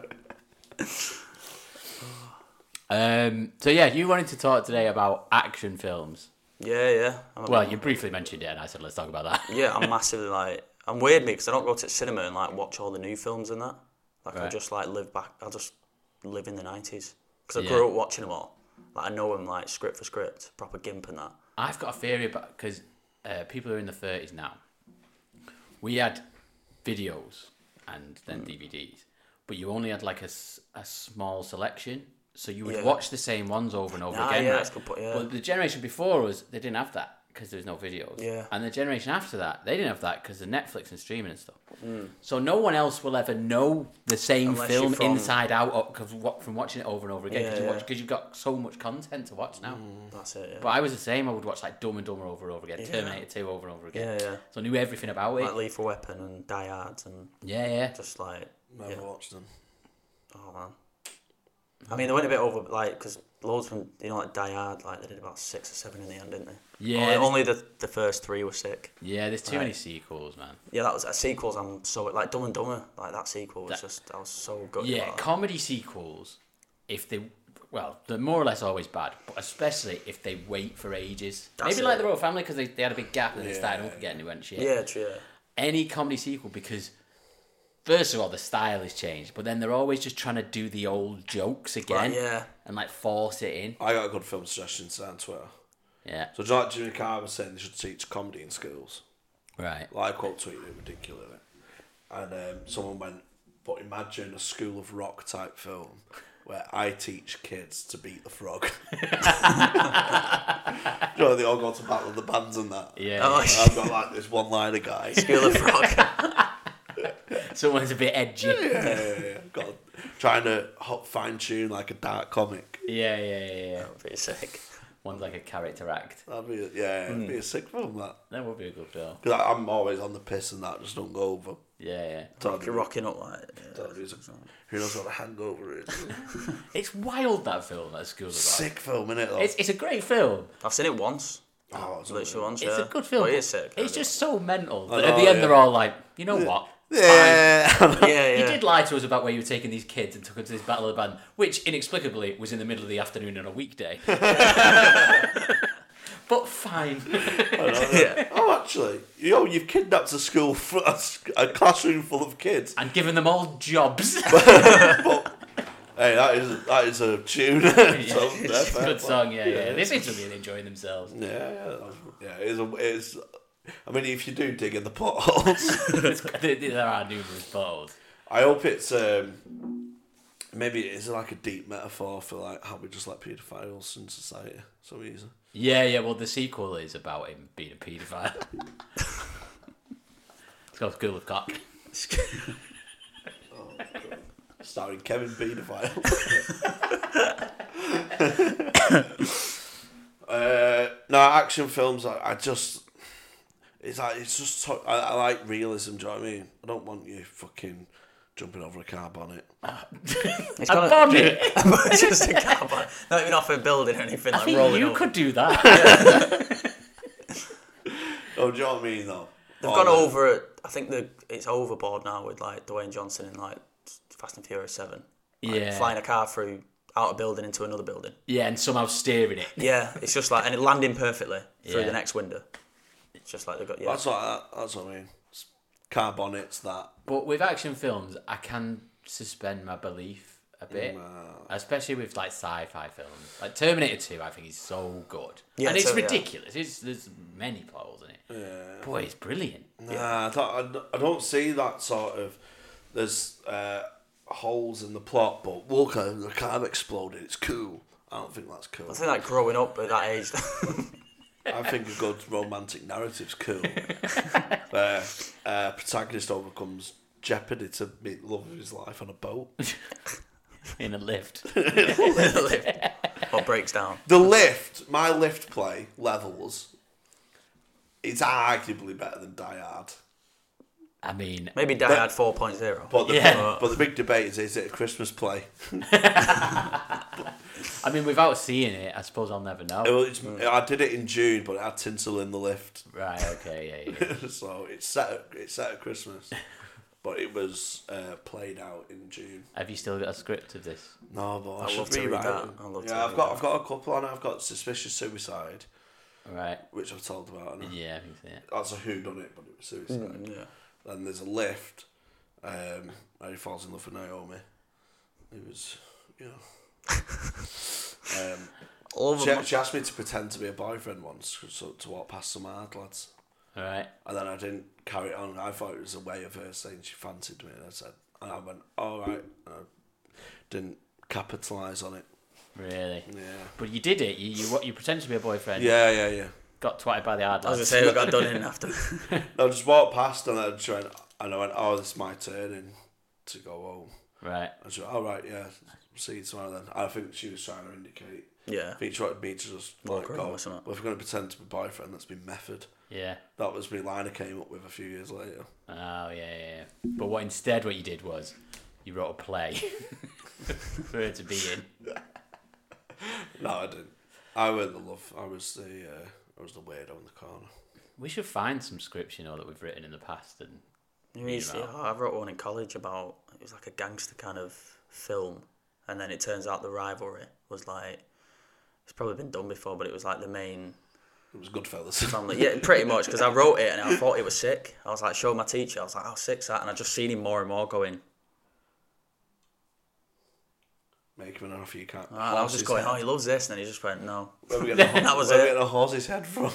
Um, so yeah, you wanted to talk today about action films. Yeah, yeah. I'm Well, you briefly mentioned it, and I said let's talk about that. Yeah, I'm massively like... I'm weird me because I don't go to the cinema and like watch all the new films and that. Like, Right. I'll just like live back... I'll just live in the nineties. Because I Yeah. grew up watching them all. Like, I know them like script for script, proper Gimp and that. I've got a theory about because uh, people who are in the thirties now, we had videos and then D V Ds, but you only had like a, s- a small selection, so you would Yeah. watch the same ones over and over Ah, again. yeah, right? that's a good point, yeah. But the generation before us, they didn't have that because there was no videos. Yeah. And the generation after that, they didn't have that because of Netflix and streaming and stuff. Mm. So no one else will ever know the same Unless film you're from- inside out of- 'cause what- from watching it over and over again because Yeah, you yeah. watch, 'cause you've got so much content to watch now. That's it, yeah. But I was the same. I would watch like Dumb and Dumber over and over again, Yeah. Terminator two over and over again. Yeah, yeah. So I knew everything about it. Like Lethal Weapon and Die Hard and Yeah, yeah. just like... Never yeah. watched them. Oh, man. I mean, they went a bit over, like, because loads of them, you know, like Die Hard, like, they did about six or seven in the end, didn't they? Yeah, Only, there's- only the, the first three were sick. Yeah, there's too Right. many sequels, man. Yeah, that was a sequels. I'm so like Dumb and Dumber. Like that sequel was That- just I was so good. Yeah, about that. comedy sequels, if they, well, they're more or less always bad, but especially if they wait for ages. That's Maybe like it. The Royal Family because they, they had a big gap and then they Yeah. started up again and it went shit. Yeah, true. Yeah. Any comedy sequel because, first of all, the style has changed, but then they're always just trying to do the old jokes again Right, yeah. and like force it in. I got a good film suggestion today on Twitter. Yeah, So, do you know, like Jimmy Carr was saying they should teach comedy in schools. right. Like, I quote tweeted it ridiculously. And um, someone went, but imagine a School of Rock type film where I teach kids to beat the frog. You know, they all go to battle of the bands and that. Yeah. Oh, And I've got like this one-liner guy. School of Rock. Someone's a bit edgy. Yeah, yeah, yeah. Got, trying to fine tune like a dark comic. Yeah, yeah, yeah, yeah. Pretty sick. One's like a character act. That'd be, yeah, it'd be a sick film, that. That would be a good film. Because I'm always on the piss and that just don't go over. Yeah, yeah. Totally- You're rocking up like. Yeah. totally is. Who knows what a hangover is? It's wild, that film, that School of Rock. Sick film, innit? Though? It's, it's a great film. I've seen it once. oh, it's Literally once. It's yeah. a good film. But it but is sick. It's just so mental. I that at know, the end, yeah. they're all like, you know what? yeah. Yeah, yeah. You did lie to us about where you were taking these kids and took them to this Battle of the Band, which inexplicably was in the middle of the afternoon on a weekday. But fine. yeah. Oh, actually, you know, you've kidnapped a school, for a, a classroom full of kids. And given them all jobs. But, hey, that is that is a tune. So, Yeah, yeah, it's a fair good play. song, yeah, yeah. They seem to be really enjoying themselves. Yeah, yeah, yeah. It is. A, it is. I mean, if you do dig in the potholes, there there are numerous bottles. I hope it's um, maybe it is like a deep metaphor for like how we just let paedophiles in society so easy. Yeah, yeah, well, the sequel is about him being a paedophile. It's called School of Cock. Starring Kevin Paedophile. uh, no, action films. I, I just, it's like it's just. So, I, I like realism. Do you know what I mean? I don't want you fucking jumping over a car bonnet. It's A got bonnet? It's just a car bonnet. Not even off a building or anything. I like think rolling you over. could do that. Oh, do you know what I mean? Though They've Oh, gone no. over it. I think the it's overboard now with like Dwayne Johnson in like Fast and Furious Seven. Like, Yeah. flying a car through out a building into another building. Yeah, and somehow steering it. Yeah, it's just like and it landing perfectly through Yeah. the next window. It's just like they've got yeah. That's what I, that's what I mean. car bonnets, that. But with action films, I can suspend my belief a bit, Nah. especially with like sci-fi films. Like Terminator two, I think is so good, Yeah, and it's so, yeah. ridiculous. It's, there's many plot holes in it. Yeah. Boy, it's brilliant. Nah, I don't, I don't- I don't see that sort of. There's uh, holes in the plot, but look, uh, the car exploded. It's cool. I don't think that's cool. I think like growing up at that age. I think a good romantic narrative's cool. Where uh, protagonist overcomes jeopardy to meet the love of his life on a boat. In a lift. Or breaks down. The lift, my lift play levels, it's arguably better than Die Hard. I mean, Maybe Die Hard four point oh. But the, Yeah. but the big debate is, is it a Christmas play? I mean, without seeing it, I suppose I'll never know. Well, it's, I did it in June, but it had tinsel in the lift. Right? Okay. Yeah. Yeah. So it's set at, it's set at Christmas. But it was uh, played out in June. Have you still got a script of this? No, but I I'd should love to read rewrite that. them. I'd love to Yeah, I've read got that. I've got a couple on it. I've got Suspicious Suicide, Right. which I've told about. haven't I? Yeah, I think so. Yeah. That's a whodunit, but it was suicide. Yeah. Then there's a lift. Um, and he falls in love with Naomi. It was, you know. um, All of she, them. she asked me to pretend to be a boyfriend once, so to walk past some hard lads. All right. And then I didn't carry it on. I thought it was a way of her saying she fancied me, and I said, and I went, all right. And I didn't capitalise on it. Really? Yeah. But you did it. You you what? You pretended to be a boyfriend. Yeah, yeah, yeah. Got twatted by the hard I was lads. gonna say we got done in after. I just walked past and I just went, and I went, oh, this is my turn in to go home. Right. I said, all right, yeah, see you tomorrow then. I think she was trying to indicate. Yeah. I think she wanted me to just Walk like, around go. or something. Well, if we're going to pretend to be boyfriend, let's be method. Yeah. That was my line I came up with a few years later. Oh yeah, yeah, yeah. But what instead what you did was you wrote a play for her to be in. No, I didn't. I was the love. I was the uh, I was the weirdo in the corner. We should find some scripts, you know, that we've written in the past and You know, You know. yeah, I wrote one in college about it was like a gangster kind of film, and then it turns out the rivalry was like it's probably been done before, but it was like the main It was Goodfellas. family. Yeah, pretty much because I wrote it and I thought it was sick. I was like, showed my teacher. I was like, how sick's that? And I just seen him more and more going. Make him an offer you can't. And I was just going, oh, he loves this, and then he just went, no. Where we getting a, That was where we it. getting a horse's head from?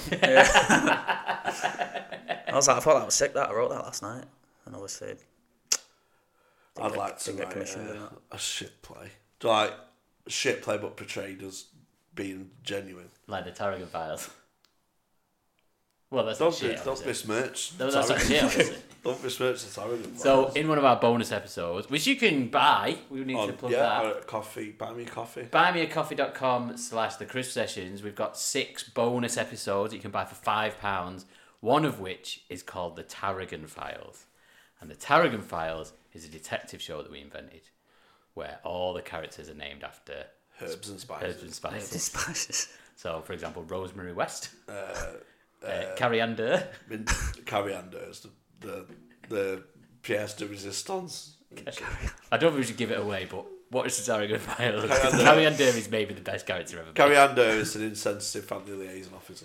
I was like, I thought that was sick. That I wrote that last night, and obviously, I'd get- like to didn't get write commissioned a, in that. a shit play. Like a shit play, but portrayed as being genuine. like the Tarragon Files. Well, that's Don't not shit. be, don't obviously. besmirch. No, that's not Tarragon. shit, obviously. Don't besmirch the Tarragon. So, Files. in one of our bonus episodes, which you can buy, we need to On, plug yeah, that. uh, coffee. Buy me coffee. buymeacoffee.com slash the crisp sessions. We've got six bonus episodes that you can buy for five pounds, one of which is called the Tarragon Files. And the Tarragon Files is a detective show that we invented where all the characters are named after Herbs and spices. herbs and spices. Spices. So, for example, Rosemary West, Uh, uh, Coriander, Min- Coriander is the the, the pièce de résistance. I don't think we should give it away, but what is the Tarragon Files? Coriander. Coriander is maybe the best character ever. made. Coriander is an insensitive family liaison officer.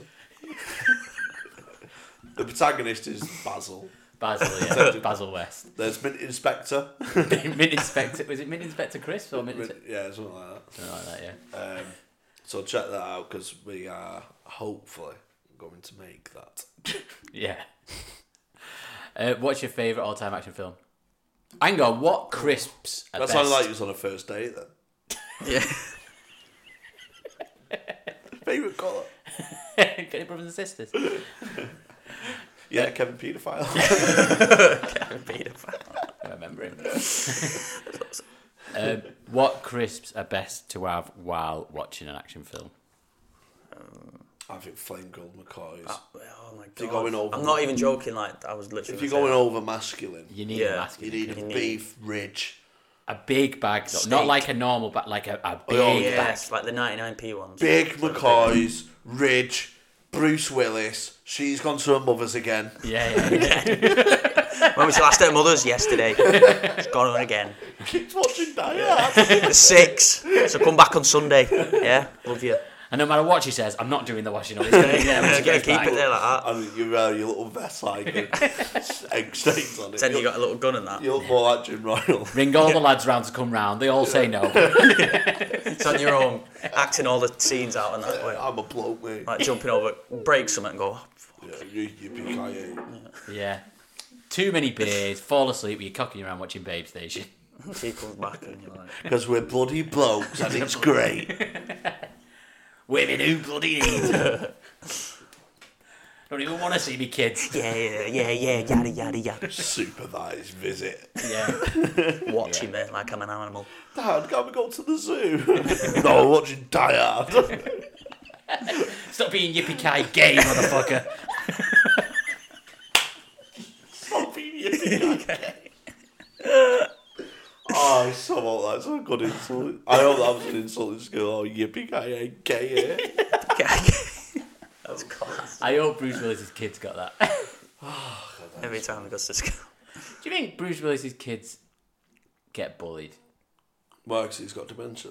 The protagonist is Basil. Basil, yeah, Basil West. There's Mint Inspector. Mint Inspector, was it Mint Inspector Chris or Mint Inspector? Yeah, something like that. Something like that, yeah. Um, so check that out because we are hopefully going to make that. Yeah. Uh, what's your favourite all-time action film? Hang on, what crisps are That best? sounded like you was on a first date then. Yeah. Favourite colour? Get your brothers and sisters. Yeah, Kevin Paedophile. I remember him. um, what crisps are best to have while watching an action film? I think flame grilled McCoys. Oh my god. If you're going over, I'm not even joking. Like I was literally. If you're gonna say going that. over masculine, You need Yeah, a you masculine need crisp. a need- beef ridge. A big bag, though. Steak. Not like a normal bag, like a, a big Oh, bag. Yes, like the ninety-nine p ones. Big McCoys, Ridge, Bruce Willis. She's gone to her mother's again. Yeah, yeah, yeah. When was your last day at Mother's? Yesterday. It's gone on again. Keeps watching Die Hard. The six. So come back on Sunday. Yeah, love you. And no matter what she says, I'm not doing the washing up. It's going to yeah, Yeah, keep back. it there like that. And you wear your little vest like egg stains on it. Then you you got a little gun and that. You look more like Jim Royal. Ring all the lads round to come round. They all say no. It's on your own, acting all the scenes out and that way. I'm a bloke, mate. Like jumping over, break something and go, oh, fuck. Yeah, you, you be K A. Yeah. Too many beers, fall asleep with your cocking around watching Babe Station. She comes back and you're like... Because we're bloody blokes and it's great. Women who bloody need. Don't even want to see me kids. Yeah, yeah, yeah, yeah, yada, yada, yada. Supervised visit. Yeah. Watching me like I'm an animal. Dad, can we go to the zoo? No, we're watching Die Hard. Stop being yippee-ki gay, motherfucker. Stop being yippee-ki. Oh, I so want that's a good insult. I hope that was an insult in school. Oh, yippee-ki-yay, gay, eh? That's class. I hope Bruce Willis's kids got that. Every time he goes to school. Do you think Bruce Willis's kids get bullied? Well, actually, he's got dementia.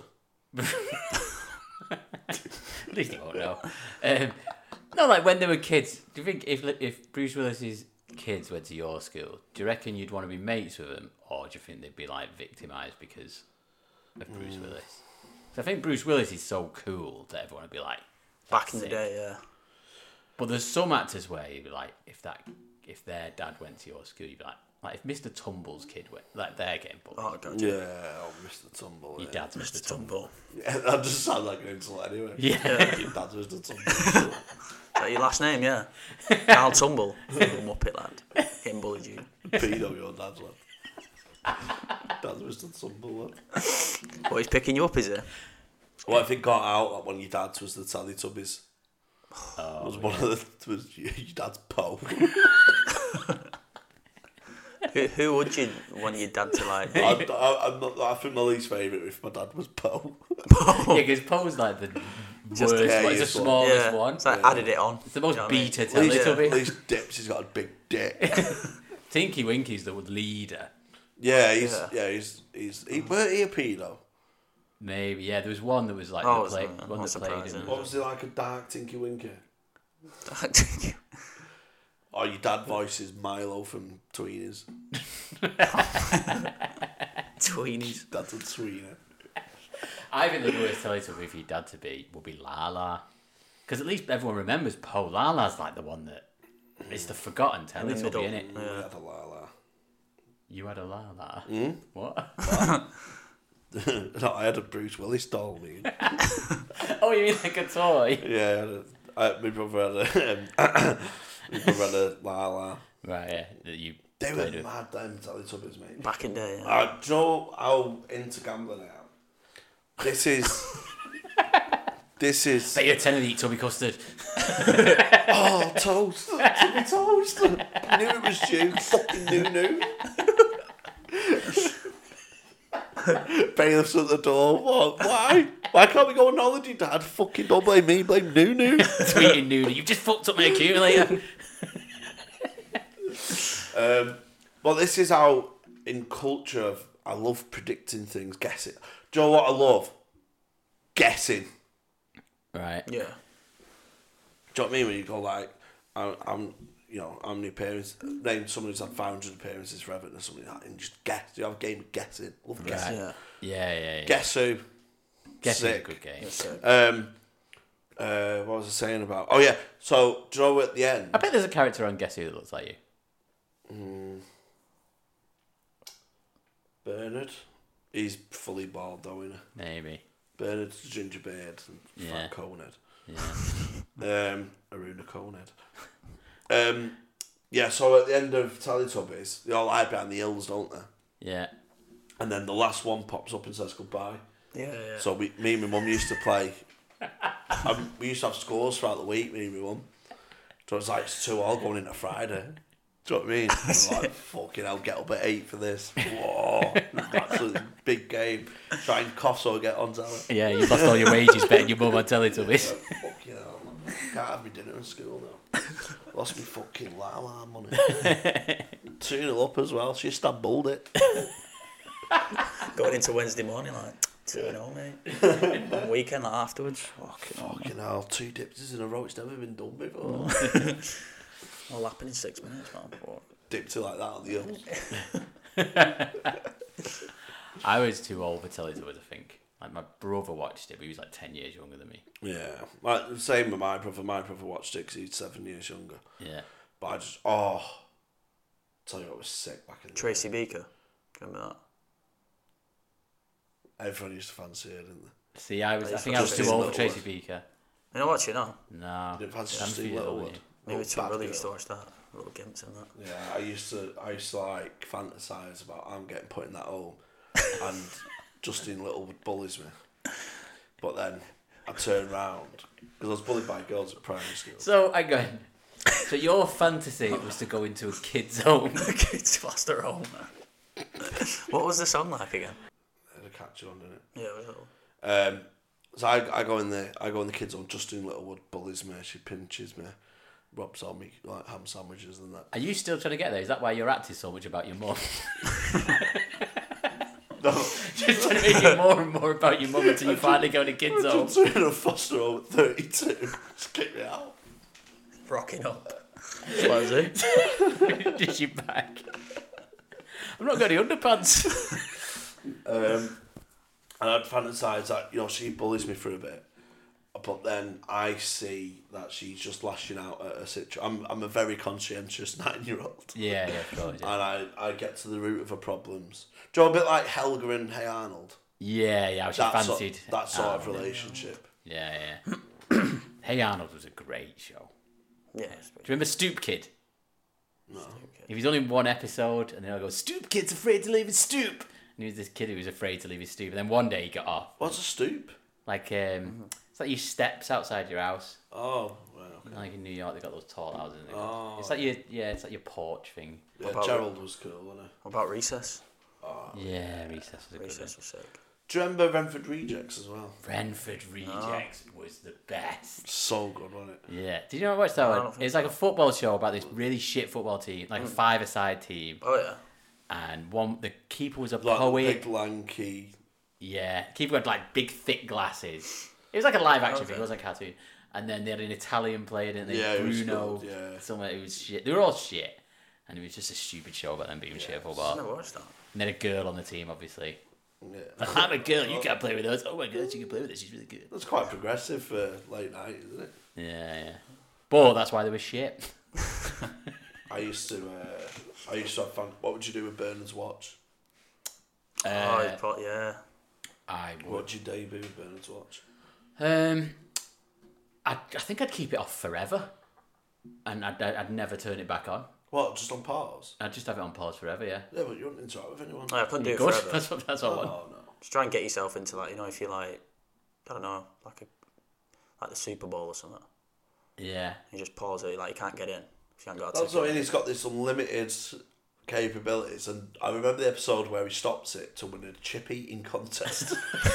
At least they won't know. Um, no, like when they were kids. Do you think if if Bruce Willis's kids went to your school, do you reckon you'd want to be mates with them, or do you think they'd be like victimised because of Bruce mm. Willis? So I think Bruce Willis is so cool that everyone would be like. Back in the it. day, yeah. But there's some actors where you'd be like, if that if their dad went to your school, you'd be like, like if Mister Tumble's kid went, like they're getting bullied. Oh god. Yeah, oh, Mister Tumble. Your yeah. dad's Mister Mister Tumble. Yeah, that just sounds like an insult anyway. Yeah. Your dad's Mister Tumble. Is that your last name, yeah? Carl Tumble. Little Muppet lad. Getting bullied you. Pedo, your dad's lad. Dad's Mister Tumble lad. What, he's picking you up, is it? What if it got out that one of your dad's was the Teletubbies? Oh, was one yeah. of the was your dad's Poe. who, who would you want your dad to like? I, I, I'm not, I think my least favourite if my dad was Poe. Yeah, because Poe's like the Just worst yeah, one. he It's the is one. smallest Yeah, one. it's like Yeah. added it on. It's the most You know what I mean? beta At least, Teletubby. at least Dips, he's got a big dick. Tinky Winky's the leader. Yeah, he's Yeah. yeah, he's he's he weren't he a pedo? Maybe, yeah. There was one that was like Oh, the play, I'm one not that played surprised, in. yeah. What was he like, a dark Tinky Winky? Tweenies. Oh, your dad voices Milo from Tweenies. That's a tweener. I think the worst Teletubby for your dad to be would be Lala. Because at least everyone remembers Poe. Lala's like the one that is the forgotten In the Teletubby, middle. isn't it? We had a Lala. You had a Lala? Hmm? What? No, I had a Bruce Willis doll, me. Oh, you mean like a toy? Yeah, I had a, I, my brother had a, um, my brother had a Lala. Right, yeah. That you They were played with. mad, them Teletubbies, mate. Back in the day, yeah. Uh, do you know how into gambling I am? This is... this is... Bet you a tenner to eat Tubby custard. Oh, toast. Tubby toast. I knew it was due. Fucking new-new. Bailiffs at the door. What? Why? Why can't we go on holiday, Dad? Fucking don't blame me. Blame Nunu. Tweeting Noonie. You've just fucked up my accumulator. um, well, this is how, in culture, of I love predicting things, guessing. Do you know what I love? Guessing. Right. Yeah. Do you know what I mean? When you go like, I'm, I'm you know, how many appearances, name someone who's had five hundred appearances for Everton or something like that, and just guess. You have a game of guessing. Love guessing. Yeah. Yeah, yeah, yeah. Guess who? Guess it's a Sick. good game. That's it. Um, uh, what was I saying about? Oh yeah. So do you know at the end? I bet there's a character on Guess Who that looks like you. Mm, Bernard. He's fully bald though, isn't he? Maybe. Bernard's ginger beard and Yeah. fat conehead. Yeah. Um, Aruna Conehead. Um, yeah, so at the end of Teletubbies, they all hide behind the hills, don't they? Yeah. And then the last one pops up and says goodbye. Yeah, yeah. So we, me and my mum used to play. um, we used to have scores throughout the week, me and my mum. So it's like, it's two all going into Friday. Do you know what I mean? I'm like, fucking hell, get up at eight for this. Whoa. Absolutely big game. Try and cough so I get on telly. Yeah, you lost all your wages betting your mum on Teletubbies. Fucking hell, man. Can't have me dinner in school now. Lost me fucking Lala money. two nil up as well. She Istanbuled it. Going into Wednesday morning, like. two and oh, mate. One weekend like, afterwards. Fucking hell, Fucking hell, two dips in a row. It's never been done before. all lapping in six minutes, man. Fuck. Dipped it like that on the hills. I was too old for Teletubbies, I think. Like, my brother watched it, but he was like ten years younger than me. Yeah, like same with my brother. My brother watched it because he's seven years younger. Yeah. But I just, oh, tell you what was sick back in the Tracy day. Beaker. Remember that? Everyone used to fancy her, didn't they? See, I was. I Just think I was too Justine old for Tracy Littlewood. Beaker. You know what, you know? No. You didn't fancy I'm Justine feeling Littlewood? old. Maybe Little two bad really girl. used to watch that. Little gimps in that. Yeah, I used to, I used to like fantasize about I'm getting put in that hole, and Justine Littlewood bullies me. But then I turn round because I was bullied by girls at primary school. So, I go. So your fantasy was to go into a kid's home. Kids lost their home. What was the song like again? Had a catch on, didn't it? Yeah, it was all. Um, so I, I go in the I go in the kids' home. Justine Littlewood bullies me. She pinches me, robs on me like ham sandwiches and that. Are you still trying to get there? Is that why you're acting so much about your mum? No, Just trying to make it more and more about your mum until you finally go to kids' I home. just in a foster home at thirty-two. Just kick me out. Rocking up. What was it? Did you back? I've not got any underpants. Um, and I'd fantasise that, you know, she bullies me for a bit, but then I see that she's just lashing out at a situation. I'm, I'm a very conscientious nine-year-old. Yeah, yeah, of course. Yeah, And I, I get to the root of her problems. Do you know, a bit like Helga and Hey Arnold? yeah, yeah. How she That fancied sort, that sort of Arnold. relationship. Yeah, yeah. Hey Arnold was a great show. Yeah. Do you remember Stoop Kid? No. He was only in one episode, and then I go, Stoop Kid's afraid to leave his stoop. And he was this kid who was afraid to leave his stoop. And then one day he got off. What's a stoop? Like, um, it's like your steps outside your house. Oh, well, okay. Like in New York, they got those tall houses. And Oh. It's like your, yeah, it's like your porch thing. Yeah, about Gerald was cool, wasn't What about Recess? Yeah, Recess was a good one. Recess was sick. he? Do you remember Renford Rejects as well? Brentford Rejects was the best. So good, wasn't it? Yeah. Did you ever watch that I one? don't think It's like a football show about this really shit football team, like a five-a-side team. Oh, yeah. And one, the keeper was a Like poet. big, lanky. Yeah, keeper had like big, thick glasses. It was like a live action Okay. thing. It was like a cartoon. And then they had an Italian player, didn't they? Yeah, it was Bruno. good, yeah. Someone who was shit. They were all shit. And it was just a stupid show about them being shit at I football. never watched that. And then a girl on the team, obviously. Yeah. I'm a girl, you can't play with us. Oh my god, you can play with us. She's really good. That's quite progressive for late night, isn't it? Yeah, yeah. But that's why they were shit. I used to, uh, I used to have fun. What would you do with Bernard's watch? oh, Uh, you put, yeah. I would. What'd you debut with Bernard's watch? Um, I I think I'd keep it off forever, and I'd I'd never turn it back on. What, just on pause? I'd just have it on pause forever. Yeah. Yeah, but you wouldn't interact with anyone. Oh, I couldn't do it Good. forever. That's what that's what I want. Oh, no. Just try and get yourself into, like, you know, if you like, I don't know, like a like the Super Bowl or something. Yeah. You just pause it, like, you can't get in if you haven't got a That's ticket. what I mean, he's got this unlimited capabilities, and I remember the episode where he stops it to win a chip eating contest.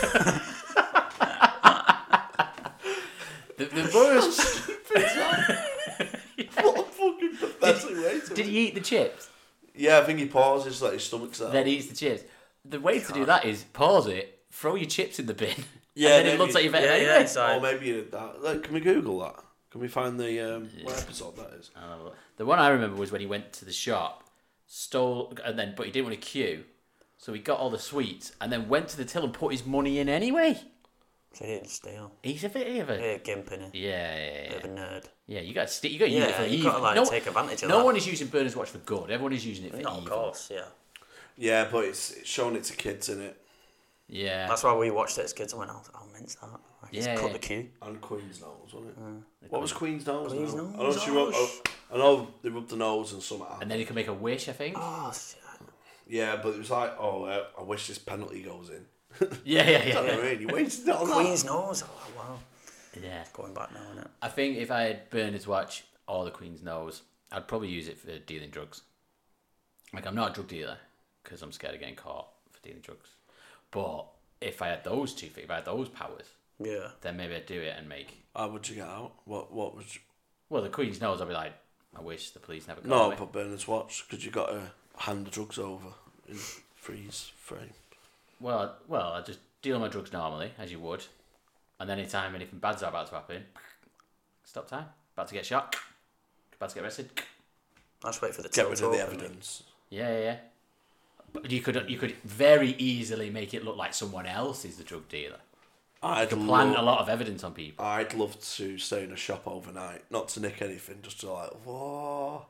The, the worst. What a fucking pathetic way to Did win. he eat the chips? Yeah, I think he pauses, like his stomach's out. Then he eats the chips. The way to do that is pause it, throw your chips in the bin, Yeah, and then it maybe- looks like you've eaten Yeah, it yeah, anyway. it's Or like, maybe you did that. Like, can we Google that? Can we find the um, what episode that is? Oh, the one I remember was when he went to the shop, stole, and then but he didn't want to queue, so he got all the sweets and then went to the till and put his money in anyway. so he didn't steal. He's a bit of a Yeah, gimp in it. yeah, yeah, Bit of yeah. a nerd. Yeah, you got to st- you got to use it Yeah, for you evil. gotta, like, no, take advantage of no that. one is using Bernard's watch for good. Everyone is using it for No, evil. of course, yeah. Yeah, but it's, it's showing it to kids, in it? Yeah, That's why we watched it as kids and went, oh, oh mince that. Like, just Yeah, cut yeah. the queue. And Queen's nose, wasn't it? What was Queen's nose? Queen's now? nose, I know she rubbed, oh, I know they rubbed the nose and something. and then you can make a wish. I think. Oh, shit. Yeah, but it was like, oh, uh, I wish this penalty goes in. Yeah, yeah, You know yeah, what I mean? You wasted it on that. Queen's nose. Oh, wow. yeah. Going back now, innit? I think if I had Bernard's watch or the Queen's nose, I'd probably use it for dealing drugs. Like, I'm not a drug dealer because I'm scared of getting caught for dealing drugs. But if I had those two things, if I had those powers, Yeah. then maybe I'd do it and make. How would you get out? What What would you... Well, the Queen's nose, I'd be like, I wish the police never caught No, me. but Bernard's watch, because you got to hand the drugs over in freeze frame. Well, well, I just deal my drugs normally, as you would, and then anytime anything bad's about to happen, stop time. About to get shot. About to get arrested. I just wait for the Get till rid to of the open. evidence. Yeah, yeah, yeah. But you could you could very easily make it look like someone else is the drug dealer. I'd You could plant love, a lot of evidence on people. I'd love to stay in a shop overnight, not to nick anything, just to like, whoa.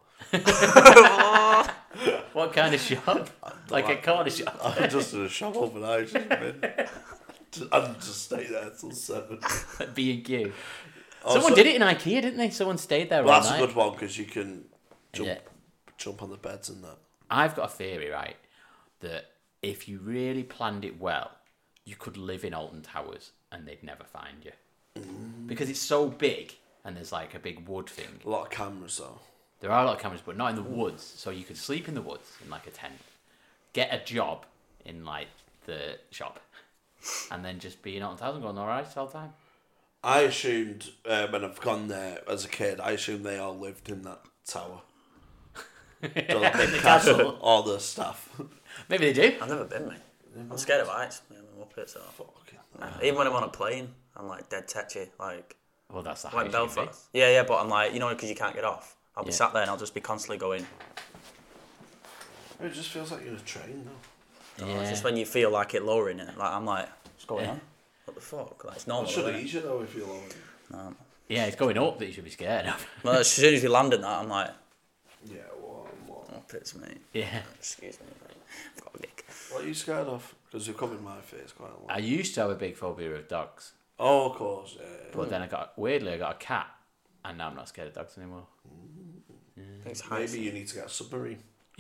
What kind of shop? Like a corner shop? I'm just in a shop overnight. Just been, I'd just stay there till seven. B and Q. Oh, Someone so- did it in IKEA, didn't they? Someone stayed there Well, all that's night. a good one because you can jump, Yeah. jump on the beds and that. I've got a theory, right, that if you really planned it well, you could live in Alton Towers and they'd never find you. Mm. Because it's so big and there's like a big wood thing. A lot of cameras though. There are a lot of cameras, but not in the woods. So you could sleep in the woods in like a tent, get a job in like the shop, and then just be in Alton Towers and going, all right, all the time. I assumed uh, when I've gone there as a kid, I assumed they all lived in that tower. The, In the castle. All the staff. Maybe they do. I've never been, mate. I'm scared of heights. Yeah, I'm up it, so. Fucking Nah. Even when I'm on a plane, I'm like dead tetchy. Like, Well, that's the like highest you can be. Belfast. Yeah, yeah, but I'm like, you know, because you can't get off. I'll be Yeah. sat there and I'll just be constantly going. It just feels like you're in a train though. Oh, Yeah. It's just when you feel like it lowering it. Like, I'm like, what's going Yeah. on? What the fuck? Like, it's It normal. should isn't it? ease you though if you're low. No. Yeah, it's going up that you should be scared of. Well, as soon as we land in that, I'm like, Yeah, what? What? oh, pits, mate. Yeah. Excuse me, mate. I've got a gig. What are you scared of? Because you've covered my face quite a lot. I used to have a big phobia of dogs, Oh, of course. Yeah, yeah. but then I got, weirdly, I got a cat, and now I'm not scared of dogs anymore. I think it's heights. Maybe you need to get a submarine.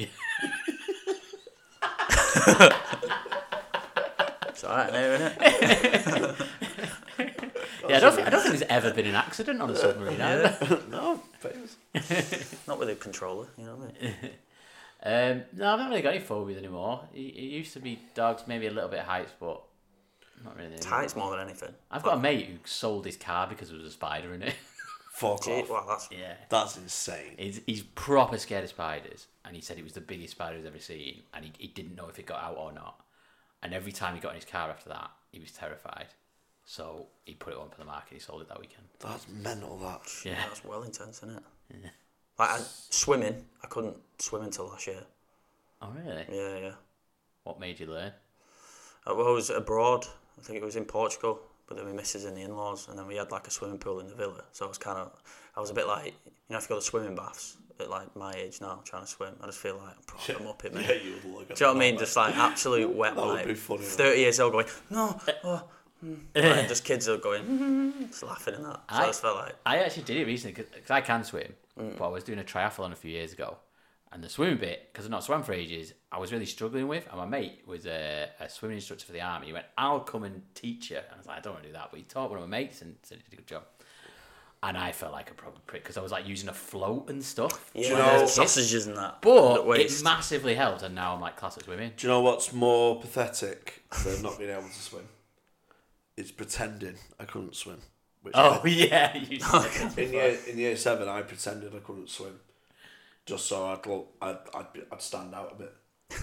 It's alright now, isn't it? Yeah, I don't, think, I don't think there's ever been an accident on a submarine. has there? No, famous. Not with a controller, you know what I mean? Um, no, I've not really got any phobias anymore. It, it used to be dogs, maybe a little bit of heights, but not really. It's anymore. heights more than anything. I've got a mate who sold his car because there was a spider in it. Fuck Gee, off. well, that's Yeah. That's insane. He's, he's proper scared of spiders, and he said it was the biggest spider he's ever seen, and he, he didn't know if it got out or not. And every time he got in his car after that, he was terrified. So he put it on for the market. He sold it that weekend. That's mental. That. Yeah. that's well intense, isn't it? Yeah. Like I, swimming, I couldn't swim until last year. Oh really? Yeah, yeah. What made you learn? I was abroad. I think it was in Portugal, but then we missus and the in-laws, and then we had like a swimming pool in the villa. So I was kind of, I was a bit like, you know, if you go to swimming baths at like my age now, trying to swim, I just feel like I'm proper Yeah. up it, mate. Yeah, you would look at Do you know what I mean? that. Just like absolute wet, That would like be funny, thirty years old going, no, oh, mm. Like, just kids are going, mm, just laughing and that. So I, I- just felt like, I actually did it recently because I can swim, but I was doing a triathlon a few years ago, and the swimming bit, because I've not swam for ages, I was really struggling with. And my mate was a, a swimming instructor for the army. He went, "I'll come and teach you." And I was like, "I don't want to do that," but he taught one of my mates and said he did a good job. And I felt like a proper prick because I was like using a float and stuff. yeah, you know- sausages and that. But at it waist. massively helped, and now I'm like class at swimming. Do you know what's more pathetic than not being able to swim? It's pretending I couldn't swim. Which Oh I, yeah, you said in year in year seven, I pretended I couldn't swim, just so I'd look, I'd I'd, be, I'd stand out a bit.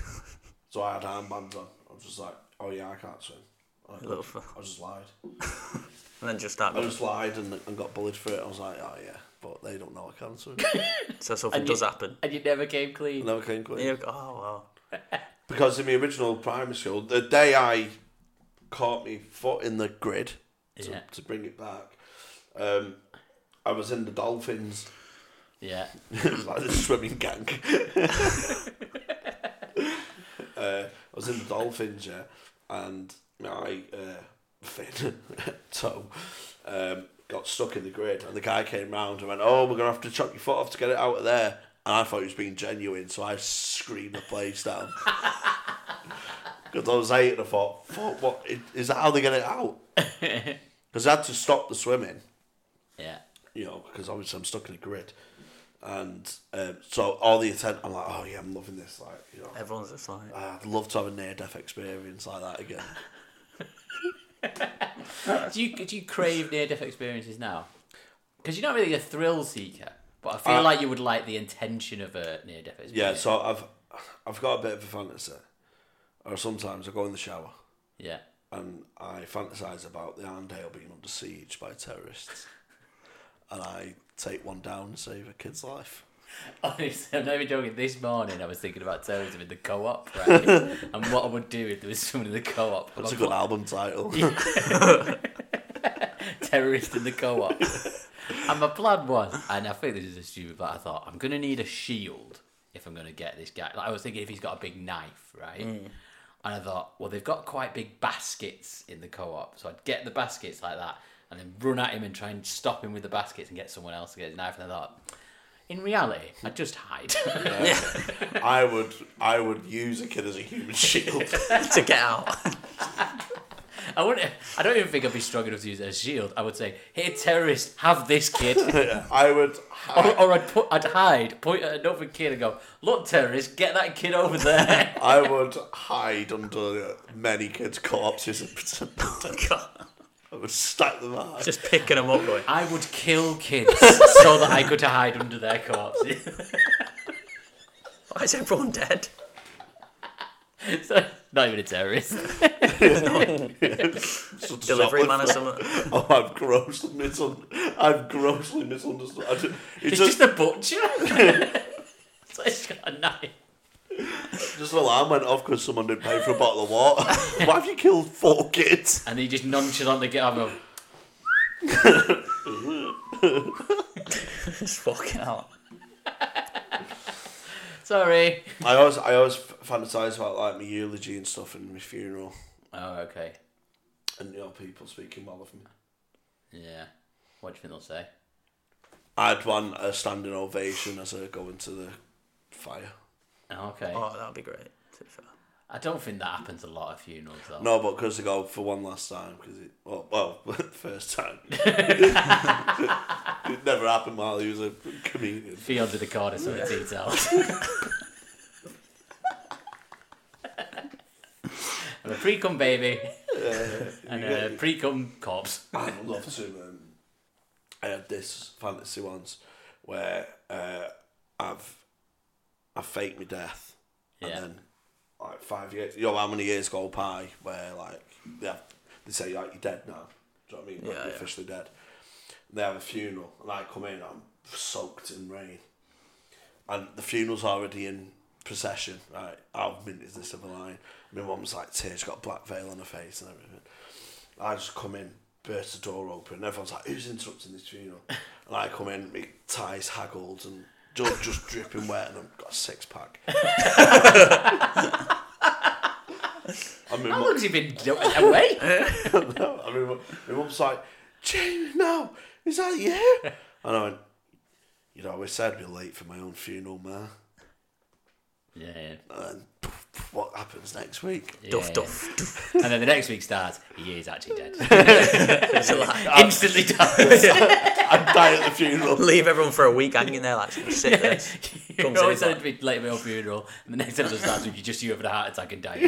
So I had armbands on. I was just like, oh yeah, I can't swim. I, Little f- I just lied. And then just that. I just lied and, and got bullied for it. I was like, oh yeah, but they don't know I can swim. So something And does you- happen. and you never came clean. I never came clean. You- oh, wow. Because in the original primary school, the day I caught my foot in the grid to, Yeah. to bring it back, um, I was in the Dolphins. Yeah. It was like this swimming gang. uh, I was in the Dolphins, yeah, and my uh, fin toe um, got stuck in the grid, and the guy came round and went, "Oh, we're gonna have to chop your foot off to get it out of there." And I thought he was being genuine, so I screamed the place down. Because I was eight and I thought, "Fuck, what is that? How they get it out?" Because I had to stop the swimming. Yeah. You know, because obviously I'm stuck in a grid. And um, so all the attention, I'm like, oh yeah, I'm loving this. Like, you know, Everyone's just like, I'd love to have a near-death experience like that again. Do you do you crave near-death experiences now? Because you're not really a thrill seeker, but I feel Uh, like you would like the intention of a near-death experience. Yeah, so I've I've got a bit of a fantasy. Or sometimes I go in the shower Yeah. and I fantasise about the Arndale being under siege by terrorists, and I take one down and save a kid's life. Honestly, I'm not even joking. This morning I was thinking about terrorism in the co-op, right? And what I would do if there was someone in the co-op. That's a good album title. Terrorist in the co-op. And my plan was, and I think this is a stupid, but I thought, I'm going to need a shield if I'm going to get this guy. Like I was thinking if he's got a big knife, right? Mm. And I thought, well, they've got quite big baskets in the co-op. So I'd get the baskets like that and then run at him and try and stop him with the baskets and get someone else to get his knife. And I thought, in reality, I'd just hide. Yeah. I would I would use a kid as a human shield. To get out. I wouldn't. I don't even think I'd be strong enough to use it as a shield. I would say, "Hey, terrorist, have this kid." Yeah, I would. Or, or I'd put, I'd hide, point at another kid, and go, "Look, terrorist, get that kid over there." I would hide under many kids' corpses and pretend. Oh, God. I would stack them high. Just picking them up, going. I would kill kids so that I could hide under their corpses. Why is everyone dead? So, not even a terrorist. Delivery man or something. Oh, I've grossly misunderstood. I've grossly misunderstood. I just, It's, it's just, just a butcher. So he's got a knife. Just an alarm went off because someone didn't pay for a bottle of water. Why have you killed four kids? And he just nonchalantly get up and go, Just fucking out. sorry. I always, I always fantasise about like my eulogy and stuff and my funeral. Oh, okay. And you know, people speaking well of me. Yeah. What do you think they'll say? I'd want a standing ovation as I go into the fire. Oh, okay. Oh, that would be great. To be fair. I don't think that happens a lot at funerals, though. No, but because they go for one last time. Because it, well, well, first time. It never happened while he was a comedian. Fee under the corner, some of the details. I'm a pre-cum baby. Uh, and a pre-cum corpse. I'd love to. Um, I had this fantasy once where uh, I've I faked my death, and Yeah. then like five years. You know how many years go by where like they have, they say like you're dead now. Do you know what I mean? Like, Yeah, you're yeah. officially dead. They have a funeral, and I come in. I'm soaked in rain, and the funeral's already in procession. Right? How mint is this of a line? My mum's like tears, got a black veil on her face and everything. I just come in, burst the door open, and everyone's like, "Who's interrupting this funeral?" And I come in, my ties haggled and just, just dripping wet, and I've got a six pack. I mean, How long's he been away? no, I mean, my mum's like, "Jamie, no, is that you?" And I went, "You'd always said I'd be late for my own funeral, ma." Yeah, yeah. And then, what happens next week? Yeah, Duff, yeah. duff, duff. And then the next week starts, he is actually dead. It's a lie. Instantly dies. I'd die at the funeral. Leave everyone for a week hanging there, like, sit there. You're Comes always in, said to be late at my own funeral, and the next episode starts with you just you having a heart attack and dying.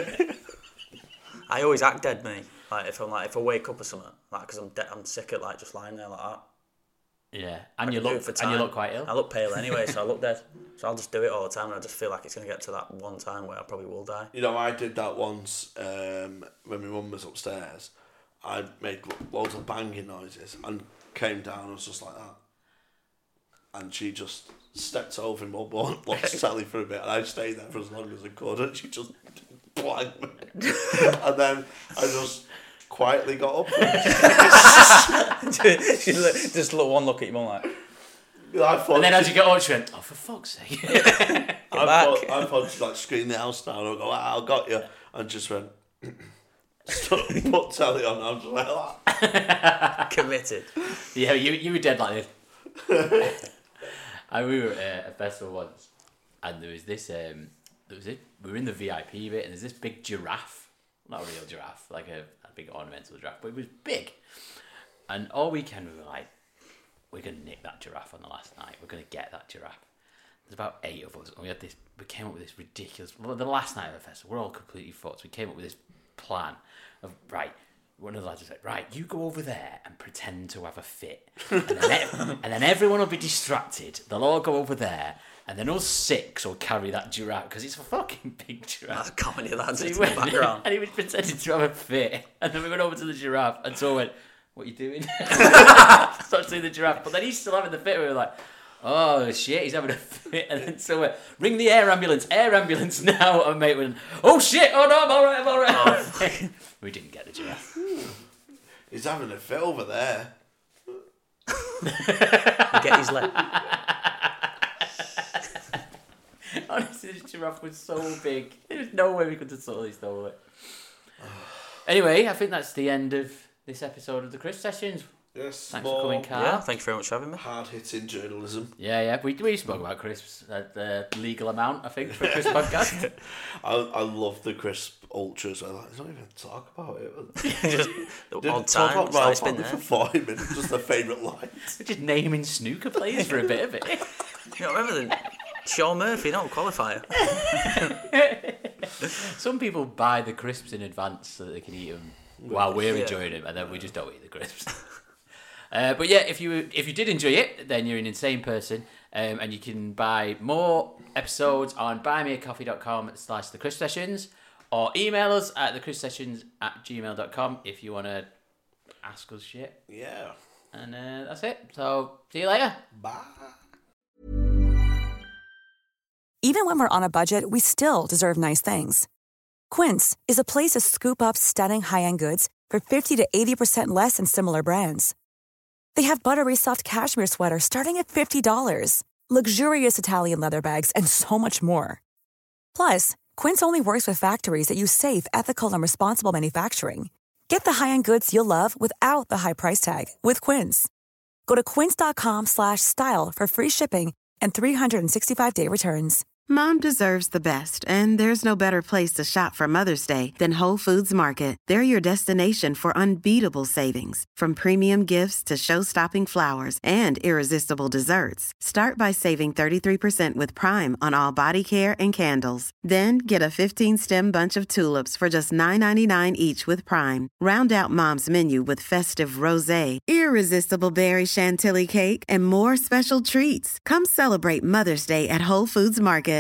I always act dead, me. Like if I'm like if I wake up or something, like because I'm de- I'm sick at like just lying there like that. Yeah, and I you can do look it for and you time. look quite ill. I look pale anyway, so I look dead. So I'll just do it all the time, and I just feel like it's gonna get to that one time where I probably will die. You know, I did that once um, when my mum was upstairs. I made lo- loads of banging noises and came down and was just like that. And she just stepped over and mum watched telly for a bit, and I stayed there for as long as I could, and she just blanked me. And then I just quietly got up. And She look, just look one look at your mum like. I thought And then as she- you get on, she went, "Oh, for fuck's sake!" I back. thought, I thought she'd like scream the house down and go, "Ah, I got you," and just went, put telly on, I'm just like that. Committed. Yeah, you you were dead like this. And we were at a festival once, and there was this. Um, there was it. We were in the V I P bit, and there's this big giraffe, not a real giraffe, like a, a big ornamental giraffe, but it was big. And all weekend we were like, "We're gonna nick that giraffe on the last night. We're gonna get that giraffe." There's about eight of us, and we had this. We came up with this ridiculous. Well, the last night of the festival, we're all completely fucked. We came up with this plan of right. one of the lads was like, right, you go over there and pretend to have a fit. And then, and then everyone will be distracted. They'll all go over there. And then us six will carry that giraffe because it's a fucking big giraffe. That's comedy, lads. So It's he in the went, background. and he was pretending to have a fit. And then we went over to the giraffe and so went, what are you doing? Started seeing the giraffe. But then he's still having the fit. We were like, oh shit, he's having a fit. And then so we ring the air ambulance, air ambulance now. And mate went, oh shit, oh no, I'm all right, I'm all right. Oh. We didn't get the giraffe. He's having a fit over there. Get his leg. Honestly, this giraffe was so big. There's no way we could have totally stole it. Anyway, I think that's the end of this episode of the Chris Sessions. Yes. Thanks for coming, Carl. Yeah, thank you very much for having me. Hard-hitting journalism. Yeah, yeah. We we spoke about crisps at the legal amount, I think, for a crisp podcast. I I love the crisp ultras. I like, let's not even talk about it. Just the Didn't odd talk time. about Ralph It's been Hartley there. for forty minutes. Just the favourite lines. We're just naming snooker players for a bit of it. You know, remember the Sean Murphy, no qualifier. Some people buy the crisps in advance so that they can eat them while we're Yeah. enjoying them, and then we just don't eat the crisps. Uh, but yeah, if you if you did enjoy it, then you're an insane person, um, and you can buy more episodes on buymeacoffee.com slash the Chris Sessions, or email us at the Chris Sessions at gmail dot com if you want to ask us shit. Yeah. And uh, that's it. So see you later. Bye. Even when we're on a budget, we still deserve nice things. Quince is a place to scoop up stunning high-end goods for fifty to eighty percent less than similar brands. They have buttery soft cashmere sweaters starting at fifty dollars, luxurious Italian leather bags, and so much more. Plus, Quince only works with factories that use safe, ethical, and responsible manufacturing. Get the high-end goods you'll love without the high price tag with Quince. Go to quince.com slash style for free shipping and three sixty-five day returns. Mom deserves the best, and there's no better place to shop for Mother's Day than Whole Foods Market. They're your destination for unbeatable savings, from premium gifts to show-stopping flowers and irresistible desserts. Start by saving thirty-three percent with Prime on all body care and candles. Then get a fifteen-stem bunch of tulips for just nine ninety-nine each with Prime. Round out Mom's menu with festive rosé, irresistible berry chantilly cake, and more special treats. Come celebrate Mother's Day at Whole Foods Market.